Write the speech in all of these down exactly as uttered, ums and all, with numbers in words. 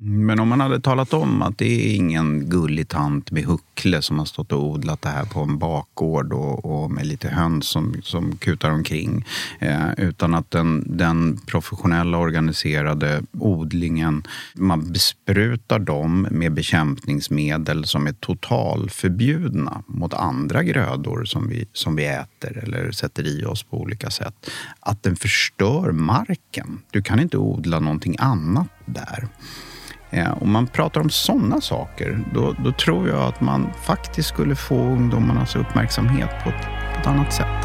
Men om man hade talat om att det är ingen gullig tant med huckle som har stått och odlat det här på en bakgård och, och med lite höns som, som kutar omkring. Eh, utan att den, den professionella organiserade odlingen, man besprutar dem med bekämpningsmedel som är totalförbjudna mot andra grödor som vi, som vi äter eller sätter i oss på olika sätt. Att den förstör marken. Du kan inte odla någonting annat där. Om man pratar om sådana saker, då, då tror jag att man faktiskt skulle få ungdomarnas uppmärksamhet på ett, på ett annat sätt.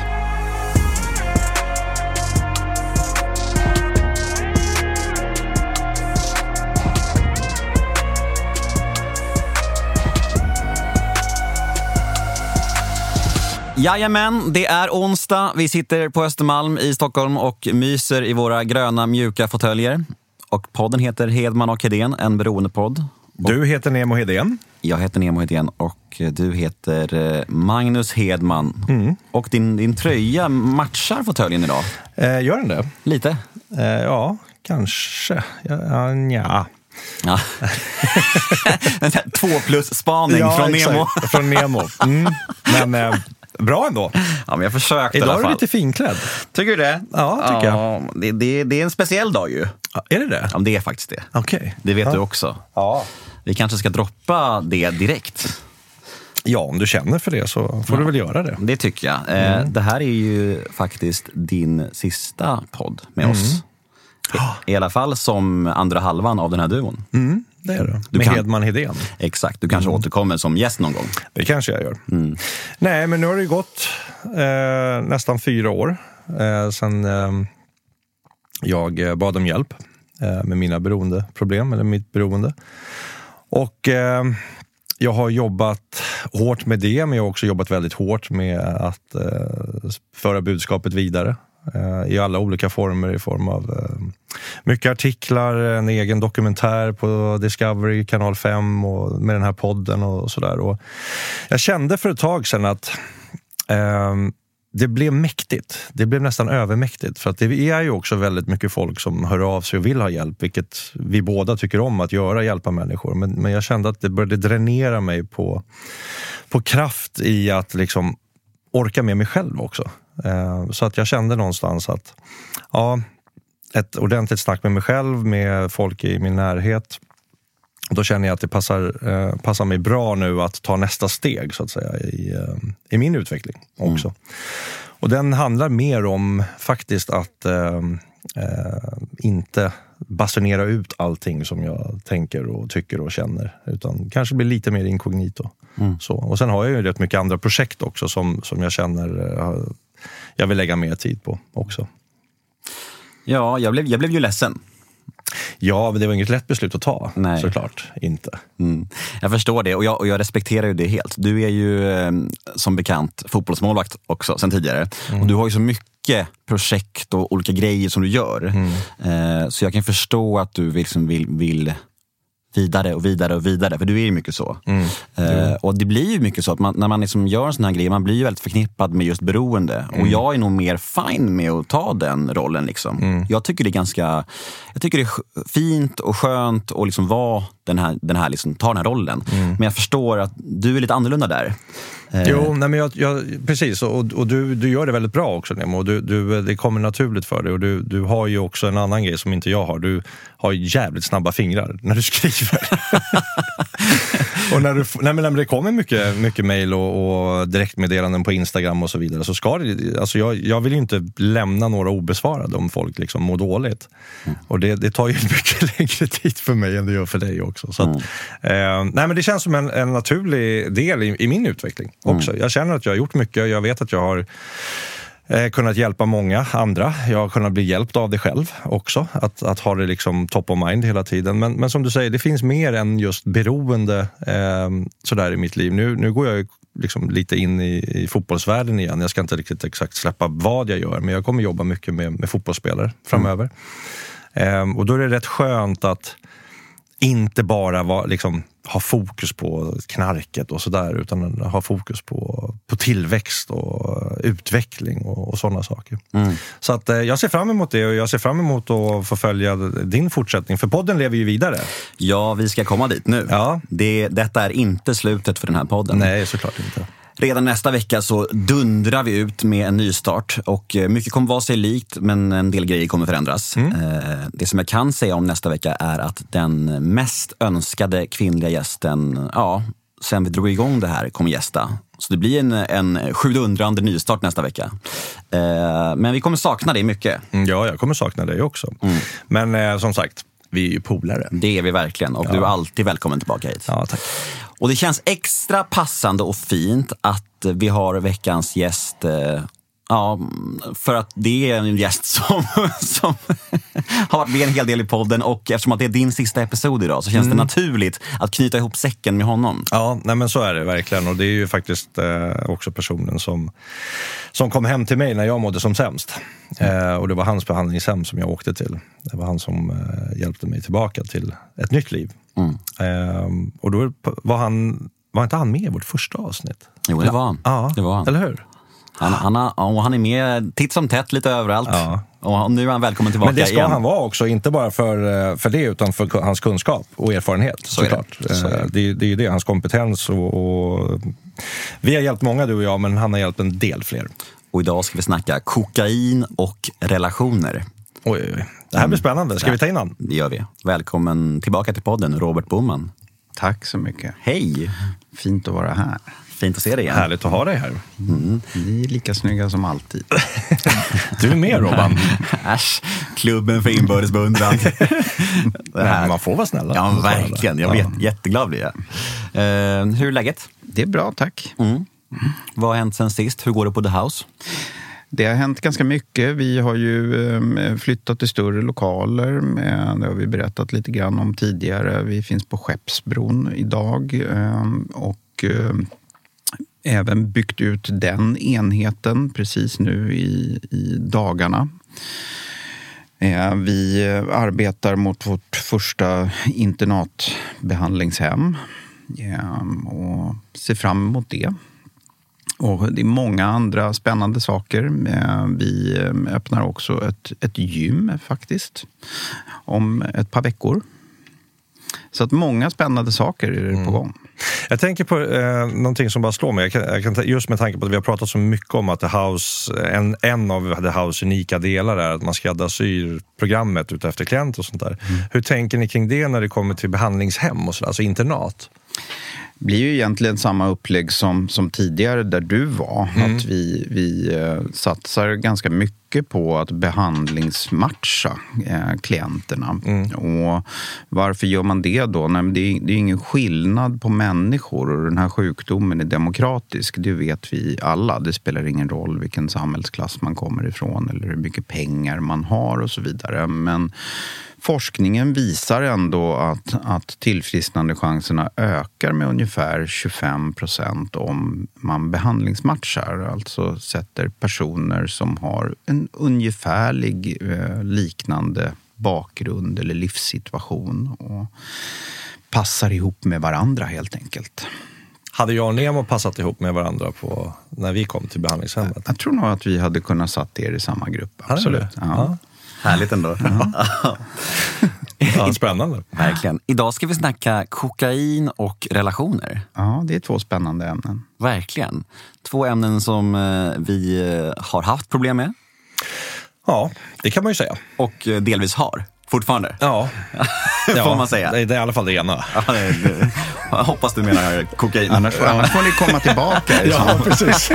Jajamän, det är onsdag. Vi sitter på Östermalm i Stockholm och myser i våra gröna mjuka fåtöljer. Och podden heter Hedman och Hedén, en beroendepodd. Du heter Nemo Hedén. Jag heter Nemo Hedén och du heter Magnus Hedman. Mm. Och din, din tröja matchar fåtöljen idag. Eh, gör den det? Lite? Eh, ja, kanske. Ja, nja. Ja. Två plus spaning ja, från exakt. Nemo. Från Nemo. Mm. Men eh, bra ändå. Ja, men jag försökte idag i alla fall. Idag är du lite finklädd. Tycker du det? Ja, tycker ja, jag. Det, det, det är en speciell dag ju. Ja, är det det? Ja, det är faktiskt det. Okej. Okay. Det vet ja. du också. Ja. Vi kanske ska droppa det direkt. Ja, om du känner för det så får ja. du väl göra det. Det tycker jag. Mm. Det här är ju faktiskt din sista podd med mm. oss. I alla fall som andra halvan av den här duon. Mm, det är det. Du med kan, Hedman Hedén. Exakt, du kanske mm. återkommer som gäst någon gång. Det kanske jag gör. Mm. Nej, men nu har det ju gått eh, nästan fyra år eh, sedan eh, jag bad om hjälp eh, med mina beroendeproblem, eller mitt beroende. Och eh, jag har jobbat hårt med det, men jag har också jobbat väldigt hårt med att eh, föra budskapet vidare. I alla olika former, i form av uh, mycket artiklar, en egen dokumentär på Discovery, kanal fem och med den här podden och sådär. Och jag kände för ett tag sedan att uh, det blev mäktigt. Det blev nästan övermäktigt. För att det är ju också väldigt mycket folk som hör av sig och vill ha hjälp, vilket vi båda tycker om att göra, hjälpa människor. Men, men jag kände att det började dränera mig på, på kraft i att liksom orka med mig själv också. Så att jag kände någonstans att ja, ett ordentligt snack med mig själv, med folk i min närhet. Då känner jag att det passar, eh, passar mig bra nu att ta nästa steg så att säga i, eh, i min utveckling också. Mm. Och den handlar mer om faktiskt att eh, eh, inte basunera ut allting som jag tänker och tycker och känner, utan kanske bli lite mer inkognito. Mm. Så. Och sen har jag ju rätt mycket andra projekt också som, som jag känner eh, jag vill lägga mer tid på också. Ja, jag blev, jag blev ju ledsen. Ja, men det var inget lätt beslut att ta. Nej. Såklart inte. Mm. Jag förstår det och jag, och jag respekterar ju det helt. Du är ju eh, som bekant fotbollsmålvakt också sen tidigare. Mm. Och du har ju så mycket projekt och olika grejer som du gör. Mm. Eh, så jag kan förstå att du liksom vill... vill vidare och vidare och vidare, för du är ju mycket så. Mm. Uh, och det blir ju mycket så att man, när man liksom gör en sån här grej, man blir ju väldigt förknippad med just beroende. Mm. Och jag är nog mer fine med att ta den rollen liksom. Mm. Jag tycker det är ganska, jag tycker det är fint och skönt att liksom vara den här, den här liksom, ta den här rollen. Mm. Men jag förstår att du är lite annorlunda där. Jo, nej, men jag, jag, precis. Och, och du, du gör det väldigt bra också, Nemo. Och du, du, det kommer naturligt för dig. Och du, du har ju också en annan grej som inte jag har. Du har jävligt snabba fingrar när du skriver. Och när du, nej, men när det kommer mycket, mycket mejl och, och direktmeddelanden på Instagram och så vidare, så ska det, alltså jag, jag vill ju inte lämna några obesvarade om folk liksom mår dåligt. Mm. Och det, det tar ju mycket längre tid för mig än det gör för dig också. Så att, mm. eh, nej, men det känns som en, en naturlig del i, i min utveckling också. Mm. Jag känner att jag har gjort mycket. Jag vet att jag har eh, kunnat hjälpa många andra. Jag har kunnat bli hjälpt av det själv också. Att, att ha det liksom top of mind hela tiden. Men, men som du säger, det finns mer än just beroende eh, sådär i mitt liv. Nu, nu går jag liksom lite in i, i fotbollsvärlden igen. Jag ska inte riktigt exakt släppa vad jag gör, men jag kommer jobba mycket med, med fotbollsspelare framöver. Mm. Eh, och då är det rätt skönt att inte bara vara, liksom, ha fokus på knarket och sådär, utan ha fokus på, på tillväxt och utveckling och, och sådana saker. Mm. Så att, eh, jag ser fram emot det, och jag ser fram emot att få följa din fortsättning, för podden lever ju vidare. Ja, vi ska komma dit nu. Ja. Det, detta är inte slutet för den här podden. Nej, såklart inte. Redan nästa vecka så dundrar vi ut med en nystart, och mycket kommer vara sig likt, men en del grejer kommer förändras. Mm. Det som jag kan säga om nästa vecka är att den mest önskade kvinnliga gästen, ja, sen vi drog igång det här, kommer gästa. Så det blir en, en sjudundrade nystart nästa vecka. Men vi kommer sakna det mycket. Ja, jag kommer sakna det också. Mm. Men som sagt, vi är ju polare. Det är vi verkligen, och ja. Du är alltid välkommen tillbaka hit. Ja, tack. Och det känns extra passande och fint att vi har veckans gäst. Ja, för att det är en gäst som, som har varit med en hel del i podden, och eftersom att det är din sista episod idag så känns mm. det naturligt att knyta ihop säcken med honom. Ja, nej men så är det verkligen, och det är ju faktiskt eh, också personen som, som kom hem till mig när jag mådde som sämst. Eh, och det var hans behandlingshem som jag åkte till. Det var han som eh, hjälpte mig tillbaka till ett nytt liv. Mm. Eh, och då var han, var inte han med i vårt första avsnitt? Jo, det var han. Ja, det var han. Eller hur? Han, han, har, och han är med titt som tätt lite överallt. Ja. Och nu är han välkommen tillbaka igen. Men det ska igen. Han vara också, inte bara för, för det, utan för hans kunskap och erfarenhet. Så såklart. Det. Så är det. Det är det, hans kompetens. Och, och vi har hjälpt många, du och jag, men han har hjälpt en del fler. Och idag ska vi snacka kokain och relationer. Oj, oj, oj. Det här blir spännande. Ska mm. vi ta in han? Det gör vi. Välkommen tillbaka till podden, Robert Boman. Tack så mycket. Hej. Fint att vara här. Fint att se dig igen. Härligt att ha dig här. Mm. Ni är lika snygga som alltid. Du är med, Robban. Äsch, klubben för inbördesbeundran. Man får vara snälla. Ja, verkligen. Jag vet, ja. Jätteglad blir jag. Uh, hur är läget? Det är bra, tack. Mm. Mm. Vad har hänt sen sist? Hur går det på The House? Det har hänt ganska mycket. Vi har ju flyttat till större lokaler. Det har vi berättat lite grann om tidigare. Vi finns på Skeppsbron idag. Och även byggt ut den enheten precis nu i, i dagarna. Vi arbetar mot vårt första internatbehandlingshem och ser fram emot det. Och det är många andra spännande saker. Vi öppnar också ett, ett gym faktiskt om ett par veckor. Så att många spännande saker är mm. på gång. Jag tänker på eh, någonting som bara slår mig. Jag kan, jag kan, just med tanke på att vi har pratat så mycket om att The House, en, en av The House unika delar är att man skräddarsyr programmet ut efter klient och sånt där. Mm. Hur tänker ni kring det när det kommer till behandlingshem och sådär, alltså internat? Det blir ju egentligen samma upplägg som, som tidigare där du var. Mm. Att vi, vi eh, satsar ganska mycket på att behandlingsmatcha eh, klienterna. Mm. Och varför gör man det då? Nej, men det, är, det är ingen skillnad på människor, och den här sjukdomen är demokratisk. Det vet vi alla. Det spelar ingen roll vilken samhällsklass man kommer ifrån eller hur mycket pengar man har och så vidare. Men forskningen visar ändå att, att tillfrisknandechanserna ökar med ungefär tjugofem procent om man behandlingsmatchar. Alltså sätter personer som har en ungefärlig eh, liknande bakgrund eller livssituation och passar ihop med varandra helt enkelt. Hade jag och Nemo passat ihop med varandra på, när vi kom till behandlingshemmet? Jag, jag tror nog att vi hade kunnat satt er i samma grupp. Absolut. Ja. Ja. Härligt ändå. Ja. Ja, spännande. Verkligen. Idag ska vi snacka kokain och relationer. Ja, det är två spännande ämnen. Verkligen. Två ämnen som vi har haft problem med. Ja, det kan man ju säga. Och delvis har. Fortfarande. Ja. Får ja, man säga. Det är i alla fall det ena. Ja, det är, det. Jag hoppas du menar kokain. Annars, ja. annars får ni komma tillbaka. Ja, precis.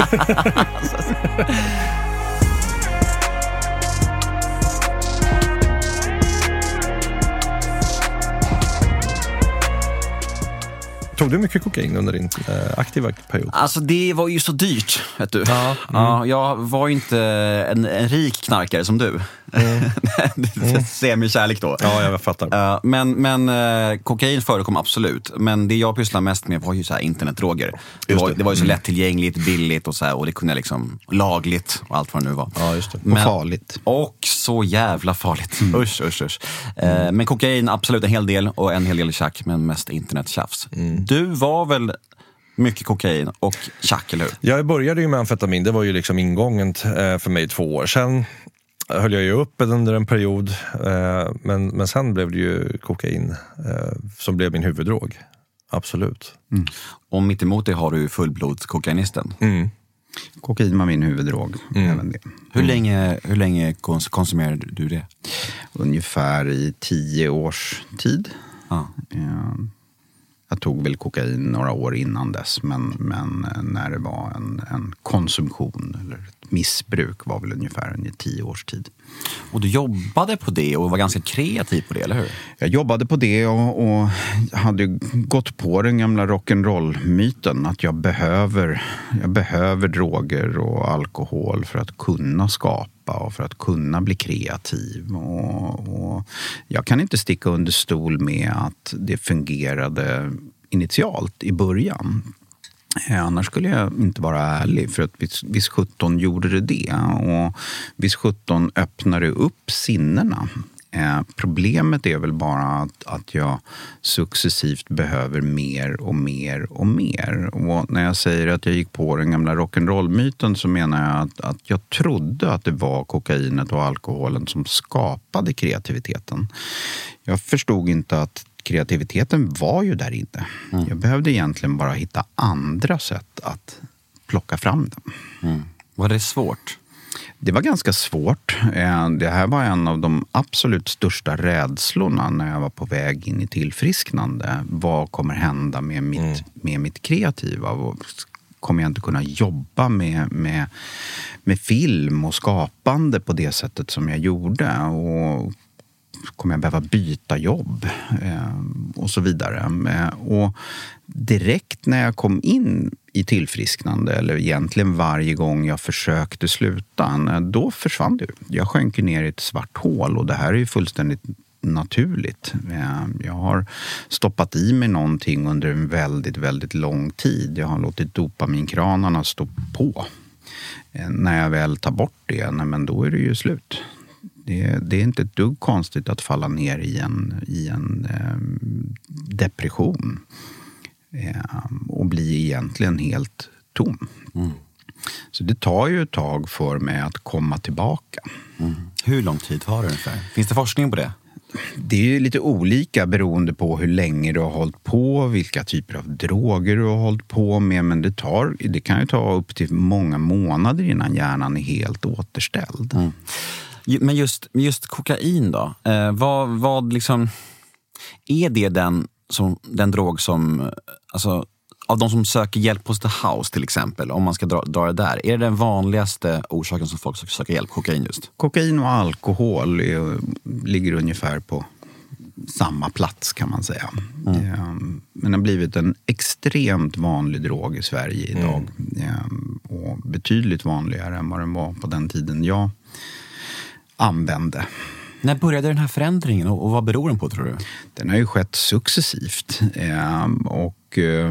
Tog du mycket kokain under din eh, aktiva period? Alltså det var ju så dyrt, vet du. Ja, mm. Ja, jag var ju inte en, en rik knarkare som du. Mm. mm. Semi-kärlek då. Ja, jag fattar. Uh, men men uh, kokain förekom absolut. Men det jag pysslar mest med var ju så här internetdroger. Det var, det. det var ju så lättillgängligt, billigt och så här, och det kunde liksom lagligt och allt vad det nu var. Ja, just det. Men, och farligt. Och så jävla farligt. Mm. Usch, usch, usch. Uh, men kokain absolut en hel del och en hel del tjack, men mest internettjafs. Mm. Du var väl mycket kokain och tjack, eller hur? Jag började ju med amfetamin, det var ju liksom ingången för mig två år sedan. Höll jag ju upp under en period, men, men sen blev det ju kokain som blev min huvuddrog. Absolut. Mm. Och mitt emot det har du fullblodskokainisten. Mm. Kokain var min huvuddrog. Mm. Även det. Mm. Hur länge, hur länge kons- konsumerade du det? Ungefär i tio års tid. Ah. Jag tog väl kokain några år innan dess, men, men när det var en, en konsumtion eller ett missbruk var väl ungefär i tio års tid. Och du jobbade på det och var ganska kreativ på det, eller hur? Jag jobbade på det och, och hade gått på den gamla rock'n'roll-myten att jag behöver, jag behöver droger och alkohol för att kunna skapa och för att kunna bli kreativ. Och, och jag kan inte sticka under stol med att det fungerade initialt i början. Annars skulle jag inte vara ärlig, för att vis sjutton gjorde det det. Och vis sjutton öppnade upp sinnena. Eh, problemet är väl bara att, att jag successivt behöver mer och mer och mer. Och när jag säger att jag gick på den gamla rock'n'roll-myten så menar jag att, att jag trodde att det var kokainet och alkoholen som skapade kreativiteten. Jag förstod inte att kreativiteten var ju där inne. Mm. Jag behövde egentligen bara hitta andra sätt att plocka fram den. Mm. Var det svårt? Det var ganska svårt. Det här var en av de absolut största rädslorna när jag var på väg in i tillfrisknande. Vad kommer hända med mitt, mm. med mitt kreativa? Kommer jag inte kunna jobba med, med, med film och skapande på det sättet som jag gjorde? Och kommer jag behöva byta jobb eh, och så vidare. Eh, och direkt när jag kom in i tillfrisknande, eller egentligen varje gång jag försökte sluta, då försvann det. Jag sjönk ner i ett svart hål, och det här är ju fullständigt naturligt. Eh, jag har stoppat i mig någonting under en väldigt, väldigt lång tid. Jag har låtit dopaminkranarna stå på. Eh, när jag väl tar bort det, nej, men då är det ju slut. Det, det är inte ett dugg konstigt att falla ner i en, i en eh, depression eh, och bli egentligen helt tom. Mm. Så det tar ju ett tag för mig att komma tillbaka. Mm. Hur lång tid tar det ungefär? Finns det forskning på det? Det är ju lite olika beroende på hur länge du har hållit på, vilka typer av droger du har hållit på med. Men det, tar, det kan ju ta upp till många månader innan hjärnan är helt återställd. Mm. Men just, just kokain då, eh, vad, vad liksom, är det den, som, den drog som, alltså av de som söker hjälp hos The House till exempel, om man ska dra, dra det där, är det den vanligaste orsaken som folk söker hjälp, kokain just? Kokain och alkohol är, ligger ungefär på samma plats kan man säga. Mm. Men det har blivit en extremt vanlig drog i Sverige idag. Mm. Och betydligt vanligare än vad den var på den tiden jag använde. När började den här förändringen och vad beror den på, tror du? Den har ju skett successivt eh, och eh,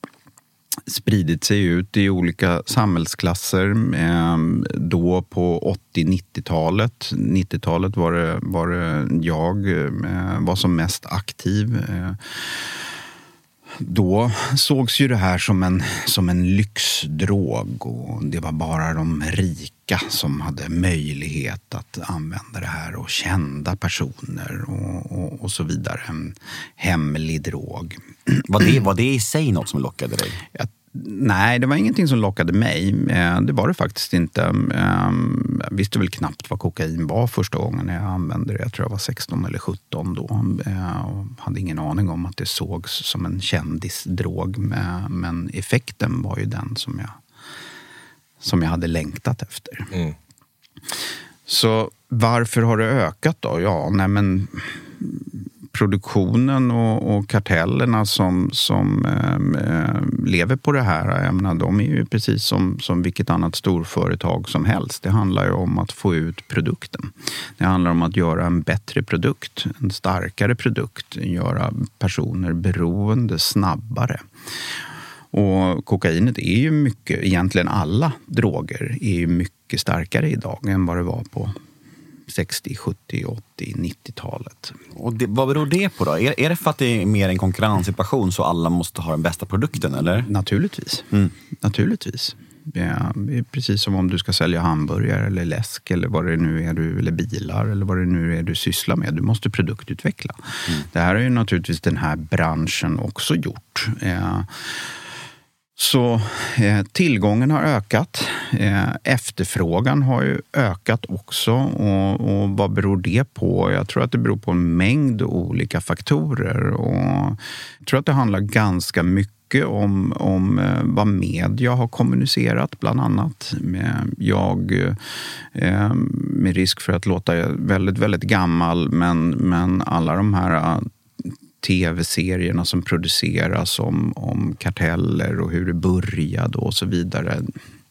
spridit sig ut i olika samhällsklasser. Eh, då på åttio-nittiotalet. nittiotalet var det, var det jag eh, var som mest aktiv. Eh, Då sågs ju det här som en, som en lyxdrog, och det var bara de rika som hade möjlighet att använda det här, och kända personer och, och, och så vidare. En hemlig drog. Var det, var det i sig något som lockade dig? Jag, nej, det var ingenting som lockade mig. Det var det faktiskt inte. Jag visste väl knappt vad kokain var första gången jag använde det. Jag tror jag var sexton eller sjutton då. Och hade ingen aning om att det sågs som en kändisdrog. Men effekten var ju den som jag, som jag hade längtat efter. Mm. Så varför har det ökat då? Ja, nej men produktionen och, och kartellerna som, som eh, lever på det här, jag menar, de är ju precis som, som vilket annat storföretag som helst. Det handlar ju om att få ut produkten. Det handlar om att göra en bättre produkt, en starkare produkt, göra personer beroende snabbare. Och kokainet är ju mycket, egentligen alla droger är ju mycket starkare idag än vad det var på sextio, sjuttio, åttio, nittiotalet. Och det, vad beror det på då? Är, är det för att det är mer en konkurrenssituation så alla måste ha den bästa produkten, eller? Naturligtvis. Mm. Naturligtvis. Ja, det är precis som om du ska sälja hamburgare eller läsk eller vad det nu är du, eller bilar eller vad det nu är du sysslar med. Du måste produktutveckla. Mm. Det här är ju naturligtvis den här branschen också gjort. Ja. Så eh, tillgången har ökat, eh, efterfrågan har ju ökat också och, och vad beror det på? Jag tror att det beror på en mängd olika faktorer och jag tror att det handlar ganska mycket om, om eh, vad media har kommunicerat bland annat. Jag, eh, med risk för att låta väldigt, väldigt gammal, men, men alla de här tv-serierna som produceras om, om karteller och hur det började och så vidare.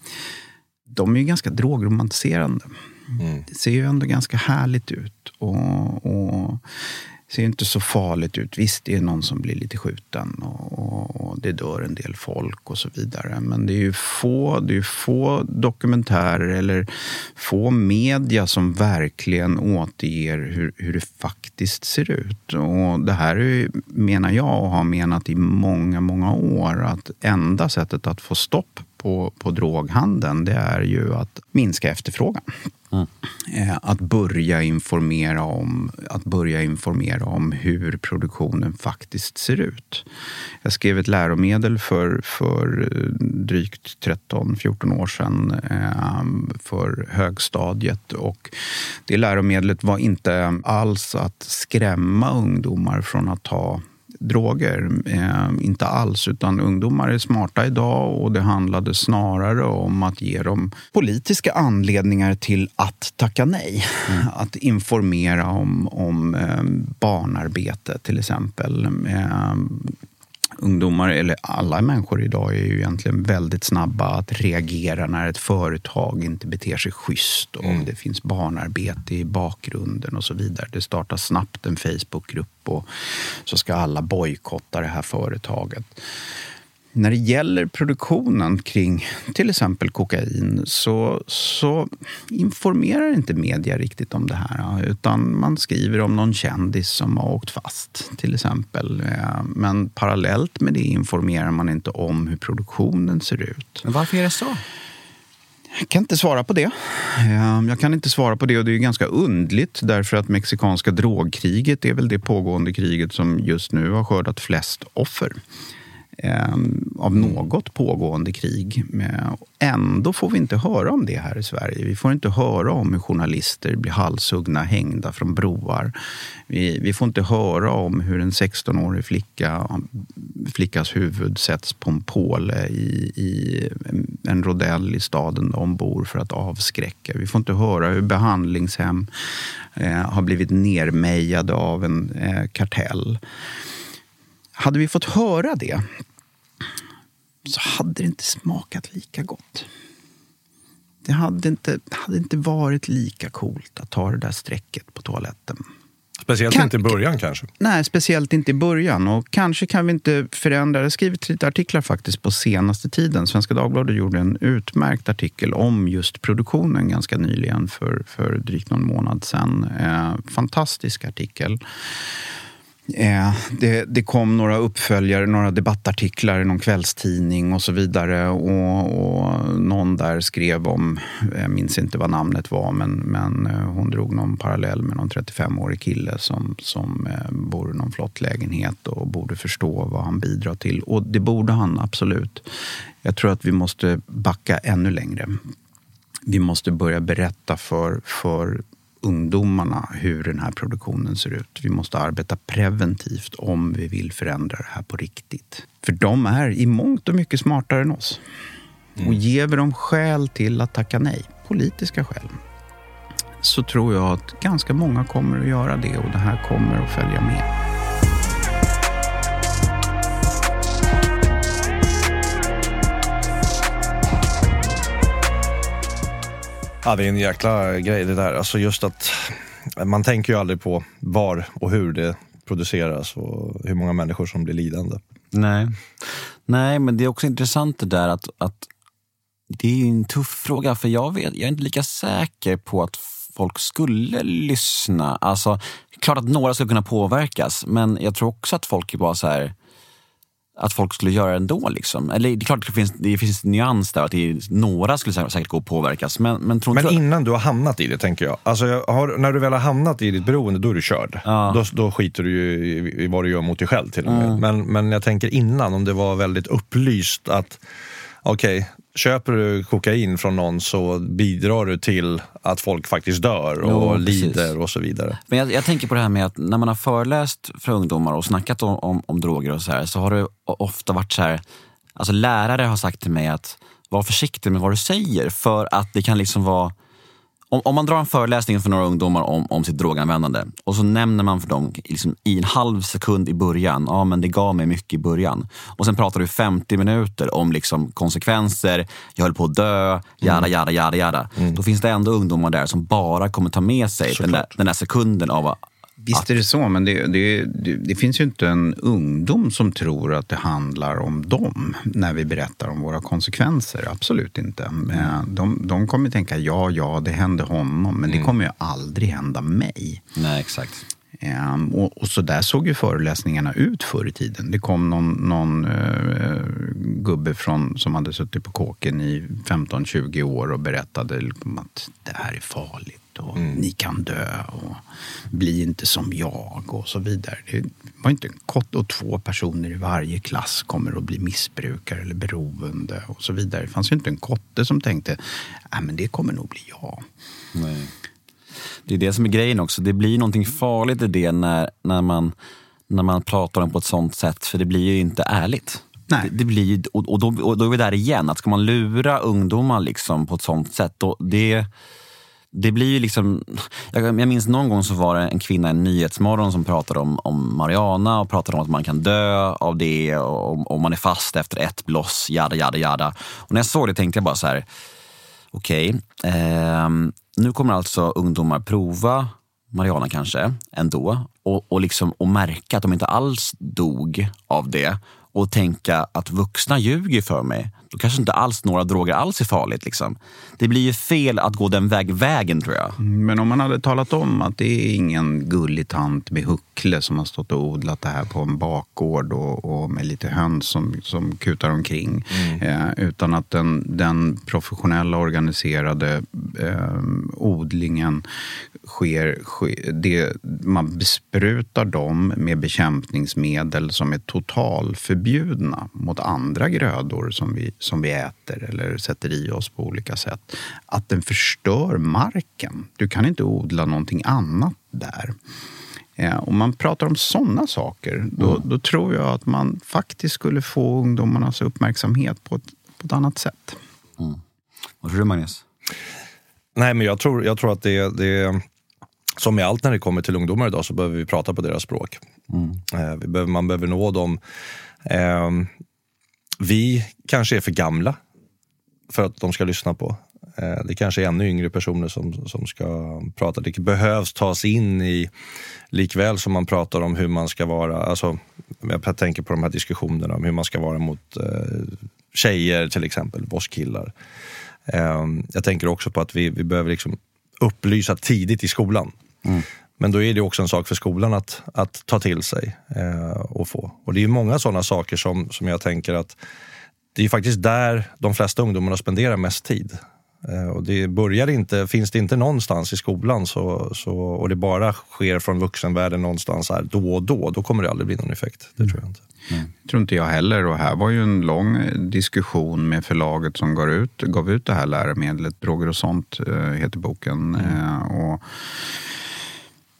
De är ju ganska drogromantiserande. Mm. Det ser ju ändå ganska härligt ut och, och ser inte så farligt ut. Visst, det är någon som blir lite skjuten och, och, och det dör en del folk och så vidare. Men det är ju få, det är få dokumentärer eller få media som verkligen återger hur, hur det faktiskt ser ut. Och det här är ju, menar jag och har menat i många, många år, att enda sättet att få stopp på, på droghandeln, det är ju att minska efterfrågan. Mm. Att börja informera om att börja informera om hur produktionen faktiskt ser ut. Jag skrev ett läromedel för, för drygt tretton fjorton år sedan för högstadiet och det läromedlet var inte alls att skrämma ungdomar från att ta droger, eh, inte alls, utan ungdomar är smarta idag och det handlade snarare om att ge dem politiska anledningar till att tacka nej. Mm. Att informera om, om eh, barnarbete till exempel. Eh, ungdomar, eller alla människor idag, är ju egentligen väldigt snabba att reagera när ett företag inte beter sig schysst och mm. det finns barnarbete i bakgrunden och så vidare. Det startar snabbt en Facebookgrupp och så ska alla bojkotta det här företaget. När det gäller produktionen kring till exempel kokain så, så informerar inte media riktigt om det här, utan man skriver om någon kändis som har åkt fast till exempel. Men parallellt med det informerar man inte om hur produktionen ser ut. Men varför är det så? Jag kan inte svara på det. Jag kan inte svara på det och det är ganska undligt därför att mexikanska drogkriget är väl det pågående kriget som just nu har skördat flest offer av något pågående krig. Ändå får vi inte höra om det här i Sverige. Vi får inte höra om hur journalister blir halshuggna, hängda från broar. Vi, vi får inte höra om hur en sexton-årig flicka, flickas huvud sätts på en påle i, i en rodell i staden de bor för att avskräcka. Vi får inte höra hur behandlingshem eh, har blivit nermejade av en eh, kartell. Hade vi fått höra det så hade det inte smakat lika gott. Det hade inte, hade inte varit lika coolt att ta det där strecket på toaletten. Speciellt kan, inte i början kanske. Nej, speciellt inte i början. Och kanske kan vi inte förändra. Jag har skrivit lite artiklar faktiskt på senaste tiden. Svenska Dagbladet gjorde en utmärkt artikel om just produktionen ganska nyligen för, för drygt någon månad sedan. Eh, fantastisk artikel. Eh, det, det kom några uppföljare, några debattartiklar i någon kvällstidning och så vidare och, och någon där skrev om, jag minns inte vad namnet var, men, men hon drog någon parallell med någon trettiofemårig kille som, som eh, bor i någon flott lägenhet och borde förstå vad han bidrar till, och det borde han absolut. Jag tror att vi måste backa ännu längre. Vi måste börja berätta för, för ungdomarna hur den här produktionen ser ut. Vi måste arbeta preventivt om vi vill förändra det här på riktigt. För de är i mångt och mycket smartare än oss. Mm. Och ger vi dem skäl till att tacka nej, politiska skäl, så tror jag att ganska många kommer att göra det och det här kommer att följa med. Ja, det är en jäkla grej det där. Alltså just att man tänker ju aldrig på var och hur det produceras och hur många människor som blir lidande. Nej, Nej men det är också intressant det där att, att det är en tuff fråga, för jag, vet, jag är inte lika säker på att folk skulle lyssna. Alltså, klart att några skulle kunna påverkas, men jag tror också att folk är bara så här, att folk skulle göra det ändå liksom. Eller det är klart att det finns, det finns en nyans där, att det är, några skulle säkert gå och påverkas. Men, men, tror, men tror... innan du har hamnat i det, tänker jag. Alltså, jag har, när du väl har hamnat i ditt beroende, då är du körd. Ja. Då, då skiter du ju i, i vad du gör mot dig själv till och med. Mm. Men, men jag tänker innan, om det var väldigt upplyst att okej, okay, köper du kokain från någon så bidrar du till att folk faktiskt dör och jo, lider och så vidare. Men jag, jag tänker på det här med att när man har föreläst för ungdomar och snackat om, om, om droger och så här, så har det ofta varit så här, alltså lärare har sagt till mig att var försiktig med vad du säger, för att det kan liksom vara, om, om man drar en föreläsning för några ungdomar om, om sitt droganvändande och så nämner man för dem liksom i en halv sekund i början, ja men det gav mig mycket i början, och sen pratar du femtio minuter om liksom konsekvenser, jag höll på att dö, jada jada jada jada. Mm. Då finns det ändå ungdomar där som bara kommer ta med sig den där, den där sekunden av Visst är det så, men det, det, det, det finns ju inte en ungdom som tror att det handlar om dem när vi berättar om våra konsekvenser. Absolut inte. Mm. De, de kommer tänka, ja, ja, det hände honom, men mm. det kommer ju aldrig hända mig. Nej, exakt. Um, och, och så där såg ju föreläsningarna ut förr i tiden. Det kom någon, någon uh, gubbe från, som hade suttit på kåken i femton tjugo år och berättade liksom att det här är farligt och mm. ni kan dö och bli inte som jag och så vidare. Det var inte en kott, och två personer i varje klass kommer att bli missbrukare eller beroende och så vidare. Det fanns ju inte en kotte som tänkte, nej men det kommer nog bli jag. Nej. Det är det som är grejen också. Det blir någonting farligt i det när, när, man, när man pratar om på ett sånt sätt. För det blir ju inte ärligt. Nej. Det, det blir, och, och, då, och då är vi där igen. Att ska man lura ungdomar liksom på ett sånt sätt, då det, det blir ju liksom... Jag, jag minns någon gång så var det en kvinna i en Nyhetsmorgon som pratade om, om marijuana och pratade om att man kan dö av det och om man är fast efter ett bloss, jada, jada, jada. Och när jag såg det tänkte jag bara så här, okej, okay, eh, nu kommer alltså ungdomar prova marijuana kanske ändå och, och, liksom, och märka att de inte alls dog av det och tänka att vuxna ljuger för mig. Då kanske inte alls några droger alls är farligt. Liksom. Det blir ju fel att gå den väg, vägen, tror jag. Men om man hade talat om att det är ingen gullig tant med huckle som har stått och odlat det här på en bakgård och, och med lite höns som, som kutar omkring. Mm. Eh, utan att den, den professionella organiserade eh, odlingen sker, sker det, man besprutar dem med bekämpningsmedel som är totalförbjudna mot andra grödor som vi som vi äter eller sätter i oss på olika sätt. Att den förstör marken. Du kan inte odla någonting annat där. Eh, om man pratar om sådana saker, då, mm. då tror jag att man faktiskt skulle få ungdomarnas uppmärksamhet på ett, på ett annat sätt. Mm. Vad tror du, Magnus? Nej, men jag tror, jag tror att det, det som med allt när det kommer till ungdomar idag, så behöver vi prata på deras språk. Mm. Eh, vi behöver, man behöver nå dem. Eh, Vi kanske är för gamla för att de ska lyssna på. Det kanske är ännu yngre personer som, som ska prata. Det behövs tas in i, likväl som man pratar om hur man ska vara. Alltså, jag tänker på de här diskussionerna om hur man ska vara mot eh, tjejer till exempel, bosskillar. Eh, jag tänker också på att vi, vi behöver liksom upplysa tidigt i skolan. Mm. Men då är det också en sak för skolan att, att ta till sig eh, och få. Och det är många sådana saker som, som jag tänker att det är faktiskt där de flesta ungdomarna spenderar mest tid. Eh, och det börjar inte, finns det inte någonstans i skolan så, så, och det bara sker från vuxenvärlden någonstans här då och då, då kommer det aldrig bli någon effekt. Det tror jag inte. Mm. tror inte jag heller. Och här var ju en lång diskussion med förlaget som gav ut, gav ut det här läromedlet. Droger och sånt eh, heter boken. Mm. Eh, och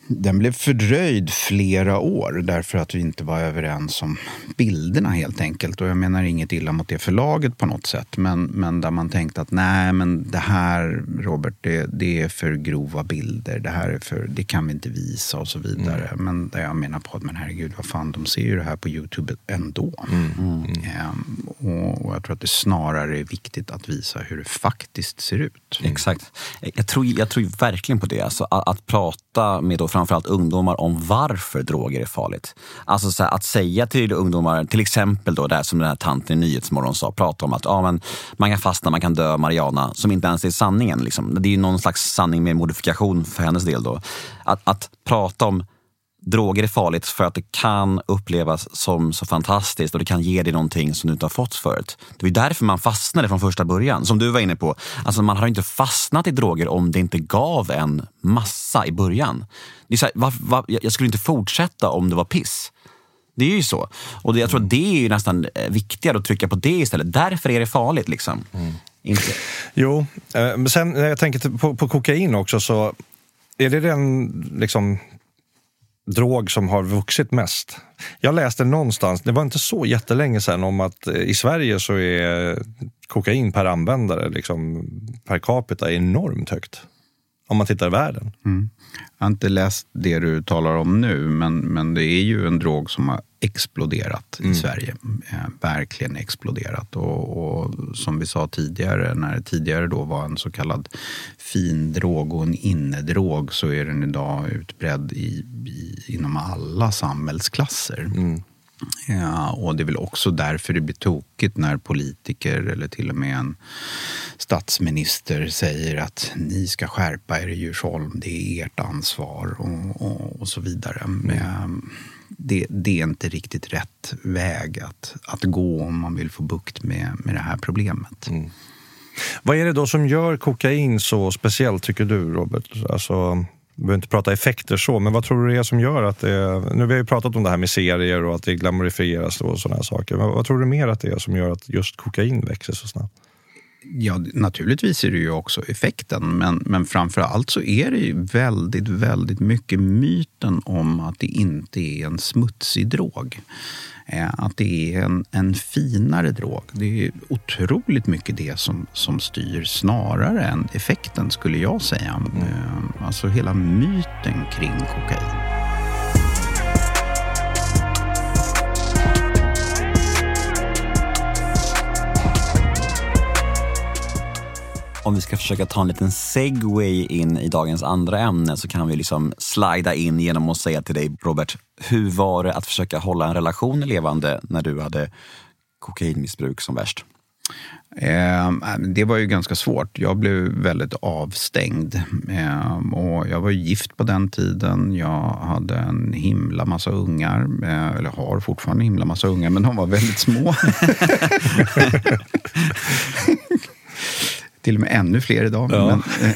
Den blev fördröjd flera år därför att vi inte var överens om bilderna helt enkelt. Och jag menar inget illa mot det förlaget på något sätt. Men, men där man tänkte att nej, men det här, Robert, det, det är för grova bilder. Det här är för, det kan vi inte visa och så vidare. Mm. Men där jag menar på att, men herregud, vad fan, de ser ju det här på YouTube ändå. Mm. Mm. Ehm, och, och jag tror att det snarare är viktigt att visa hur det faktiskt ser ut. Mm. Exakt. Jag tror, jag tror verkligen på det. Alltså, att, att prata med då framförallt ungdomar om varför droger är farligt. Alltså så här, att säga till ungdomar, till exempel då där som den här tanten i Nyhetsmorgon sa, prata om att ja, men man kan fastna, man kan dö, Mariana, som inte ens är sanningen. Liksom. Det är ju någon slags sanning med modifikation för hennes del då. Att, att prata om droger är farligt för att det kan upplevas som så fantastiskt och det kan ge dig någonting som du inte har fått förut. Det var därför man fastnade från första början, som du var inne på. Alltså man har inte fastnat i droger om det inte gav en massa i början. Det är så här, va, va, jag skulle inte fortsätta om det var piss. Det är ju så. Och jag tror att det är ju nästan viktigare att trycka på det istället. Därför är det farligt liksom. Mm. Inte. Jo, men sen när jag tänker på, på kokain också, så är det den liksom drog som har vuxit mest. Jag läste någonstans, det var inte så jättelänge sedan, om att i Sverige så är kokain per användare liksom per capita enormt högt. Om man tittar i världen. Mm. Jag har inte läst det du talar om nu, men, men det är ju en drog som har exploderat mm. i Sverige. Eh, verkligen exploderat. Och, och som vi sa tidigare, när det tidigare då var en så kallad fin drog och en innedrog, så är den idag utbredd i, i, inom alla samhällsklasser. Mm. Ja, och det är väl också därför det blir tokigt när politiker eller till och med en statsminister säger att ni ska skärpa er i Djursholm, det är ert ansvar och, och, och så vidare. Men det, det är inte riktigt rätt väg att, att gå om man vill få bukt med, med det här problemet. Mm. Vad är det då som gör kokain så speciellt, tycker du, Robert? Alltså, vi behöver inte prata effekter så, men vad tror du det är som gör att det... Nu har vi ju pratat om det här med serier och att det glamorifieras och sådana här saker. Men vad tror du mer att det är som gör att just kokain växer så snabbt? Ja, naturligtvis är det ju också effekten, men, men framför allt så är det ju väldigt, väldigt mycket myten om att det inte är en smutsig drog. Att det är en, en finare drog. Det är otroligt mycket det som, som styr snarare än effekten, skulle jag säga. Mm. Alltså hela myten kring kokain. Om vi ska försöka ta en liten segway in i dagens andra ämne, så kan vi liksom slida in genom att säga till dig, Robert, hur var det att försöka hålla en relation levande när du hade kokainmissbruk som värst? Eh, det var ju ganska svårt. Jag blev väldigt avstängd. Eh, och jag var gift på den tiden. Jag hade en himla massa ungar. Eh, eller har fortfarande en himla massa ungar, men de var väldigt små. Till och med ännu fler idag. Ja. Men,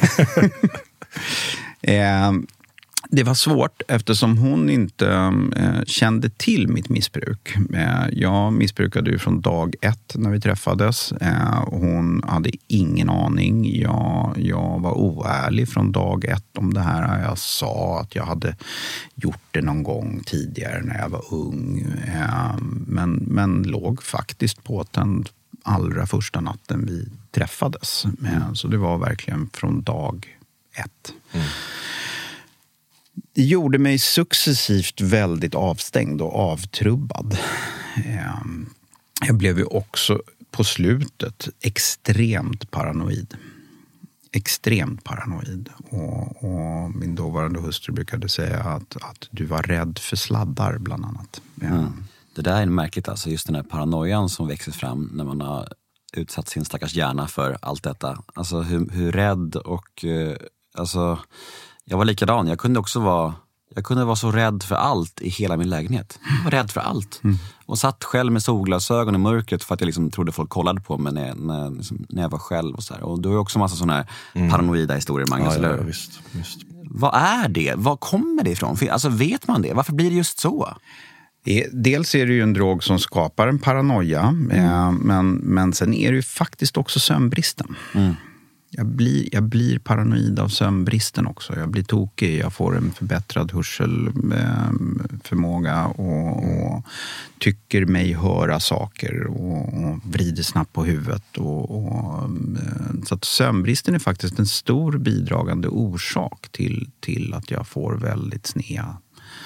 eh, det var svårt eftersom hon inte eh, kände till mitt missbruk. Eh, jag missbrukade ju från dag ett när vi träffades. Eh, hon hade ingen aning. Jag, jag var oärlig från dag ett om det här. Jag sa att jag hade gjort det någon gång tidigare när jag var ung. Eh, men, men låg faktiskt påtänd allra första natten vi träffades. Mm. Så det var verkligen från dag ett. Mm. Det gjorde mig successivt väldigt avstängd och avtrubbad. Jag blev ju också på slutet extremt paranoid. Extremt paranoid. Och, och min dåvarande hustru brukade säga att, att du var rädd för sladdar bland annat. Mm. Det där är märkligt, alltså just den här paranoian som växer fram när man har utsatt sin stackars hjärna för allt detta. Alltså hur, hur rädd och... Eh, alltså, jag var likadan. Jag kunde också vara... Jag kunde vara så rädd för allt i hela min lägenhet. Jag var rädd för allt. Mm. Och satt själv med solglasögon i mörkret för att jag liksom trodde folk kollade på mig när, när, liksom, när jag var själv. Och, så här. Och då är också massa sådana här mm. paranoida historier, Magnus. Ja, ja, visst, visst. Vad är det? Vad kommer det ifrån? Alltså, vet man det? Varför blir det just så? Dels är det ju en drog som skapar en paranoia, mm. men, men sen är det ju faktiskt också sömnbristen. Mm. Jag blir, jag blir paranoid av sömnbristen också. Jag blir tokig. Jag får en förbättrad hörselförmåga och, och tycker mig höra saker och, och vrider snabbt på huvudet. Och, och, så att sömnbristen är faktiskt en stor bidragande orsak till, till att jag får väldigt snea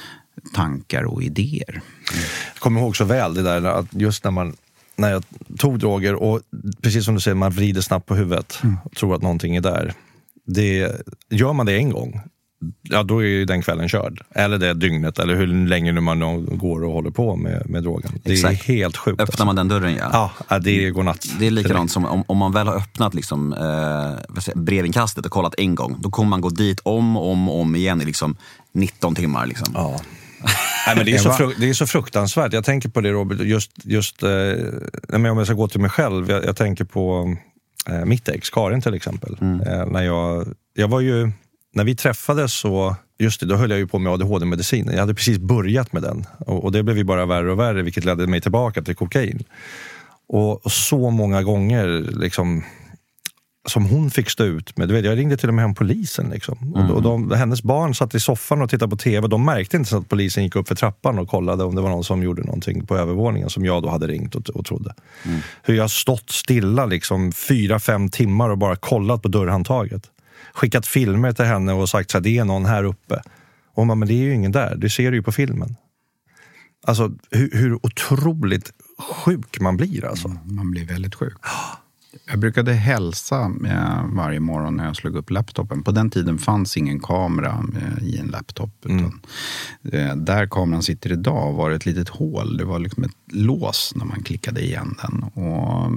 tankar och idéer. Jag kommer ihåg så väl det där att just när man när jag tog droger och precis som du säger, man vrider snabbt på huvudet mm. och tror att någonting är där. Det, gör man det en gång, ja då är ju den kvällen körd. Eller det dygnet, eller hur länge nu man går och håller på med, med drogen. Det Exakt. är helt sjukt. Öppnar alltså. man den dörren, ja. Ja, det går natt. Det är likadant som om, om man väl har öppnat liksom, eh, brevinkastet och kollat en gång. Då kommer man gå dit om och om, om igen i liksom nitton timmar. Liksom. Ja. Nej, men det, är så fruk- det är så fruktansvärt. Jag tänker på det, Robert, just, just eh, om jag ska gå till mig själv, jag, jag tänker på eh, mitt ex, Karin till exempel. Mm. Eh, när jag, jag var ju, när vi träffades så, just det, då höll jag ju på med A D H D-medicin. Jag hade precis börjat med den och, och det blev ju bara värre och värre, vilket ledde mig tillbaka till kokain. Och, och så många gånger liksom som hon fick stå ut med. Du vet, jag ringde till och med hem polisen. Liksom. Mm. Och de, hennes barn satt i soffan och tittade på tv. De märkte inte så att polisen gick upp för trappan och kollade om det var någon som gjorde någonting på övervåningen som jag då hade ringt och, och trodde. Mm. Hur jag stått stilla liksom fyra, fem timmar och bara kollat på dörrhandtaget. Skickat filmer till henne och sagt att det är någon här uppe. Och man, men det är ju ingen där. Det ser du ju på filmen. Alltså hur, hur otroligt sjuk man blir alltså. Mm, man blir väldigt sjuk. Jag brukade hälsa varje morgon när jag slog upp laptopen. På den tiden fanns ingen kamera i en laptop. Utan mm. där kameran sitter idag var ett litet hål. Det var liksom ett lås när man klickade igen den. Och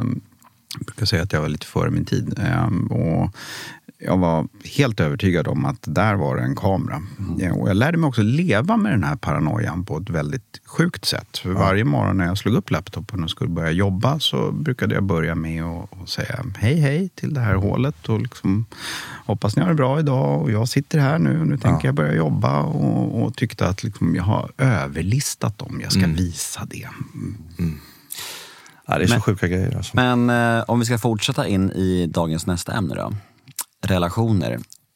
jag brukar säga att jag var lite före min tid. Och jag var helt övertygad om att där var det en kamera. Mm. Och jag lärde mig också leva med den här paranoian på ett väldigt sjukt sätt. För ja. varje morgon när jag slog upp laptopen och skulle börja jobba så brukade jag börja med att säga hej hej till det här hålet. Och liksom, hoppas ni har det bra idag och jag sitter här nu och nu tänker ja. jag börja jobba. Och, och tyckte att liksom, jag har överlistat dem. Jag ska mm. visa det. Mm. Ja, det är så men, sjuka grejer. Alltså. Men eh, om vi ska fortsätta in i dagens nästa ämne då. Relationer.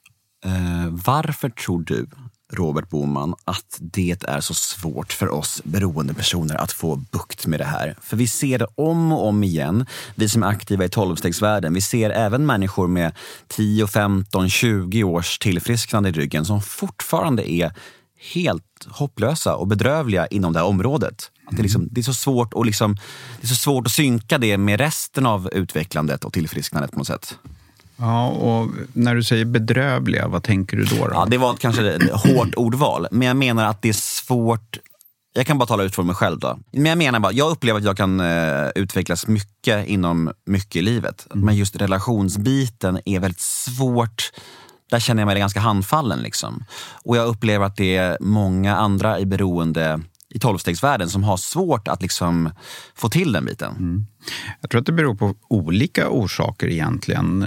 Eh, varför tror du, Robert Boman, att det är så svårt för oss beroende personer att få bukt med det här? För vi ser det om och om igen, vi som är aktiva i tolvstegsvärlden. Vi ser även människor med tio, femton, tjugo års tillfrisknande i ryggen som fortfarande är helt hopplösa och bedrövliga inom det här området. Att det, liksom, det, är så svårt att liksom, det är så svårt att synka det med resten av utvecklandet och tillfrisknandet på något sätt. Ja, och när du säger bedrövliga, vad tänker du då? då? Ja, det var kanske ett hårt ordval. Men jag menar att det är svårt. Jag kan bara tala ut för mig själv då. Men jag menar bara, jag upplever att jag kan uh, utvecklas mycket inom mycket i livet. Mm. Men just relationsbiten är väldigt svårt. Där känner jag mig ganska handfallen liksom. Och jag upplever att det är många andra i beroende i tolvstegsvärlden som har svårt att liksom få till den biten. Mm. Jag tror att det beror på olika orsaker egentligen.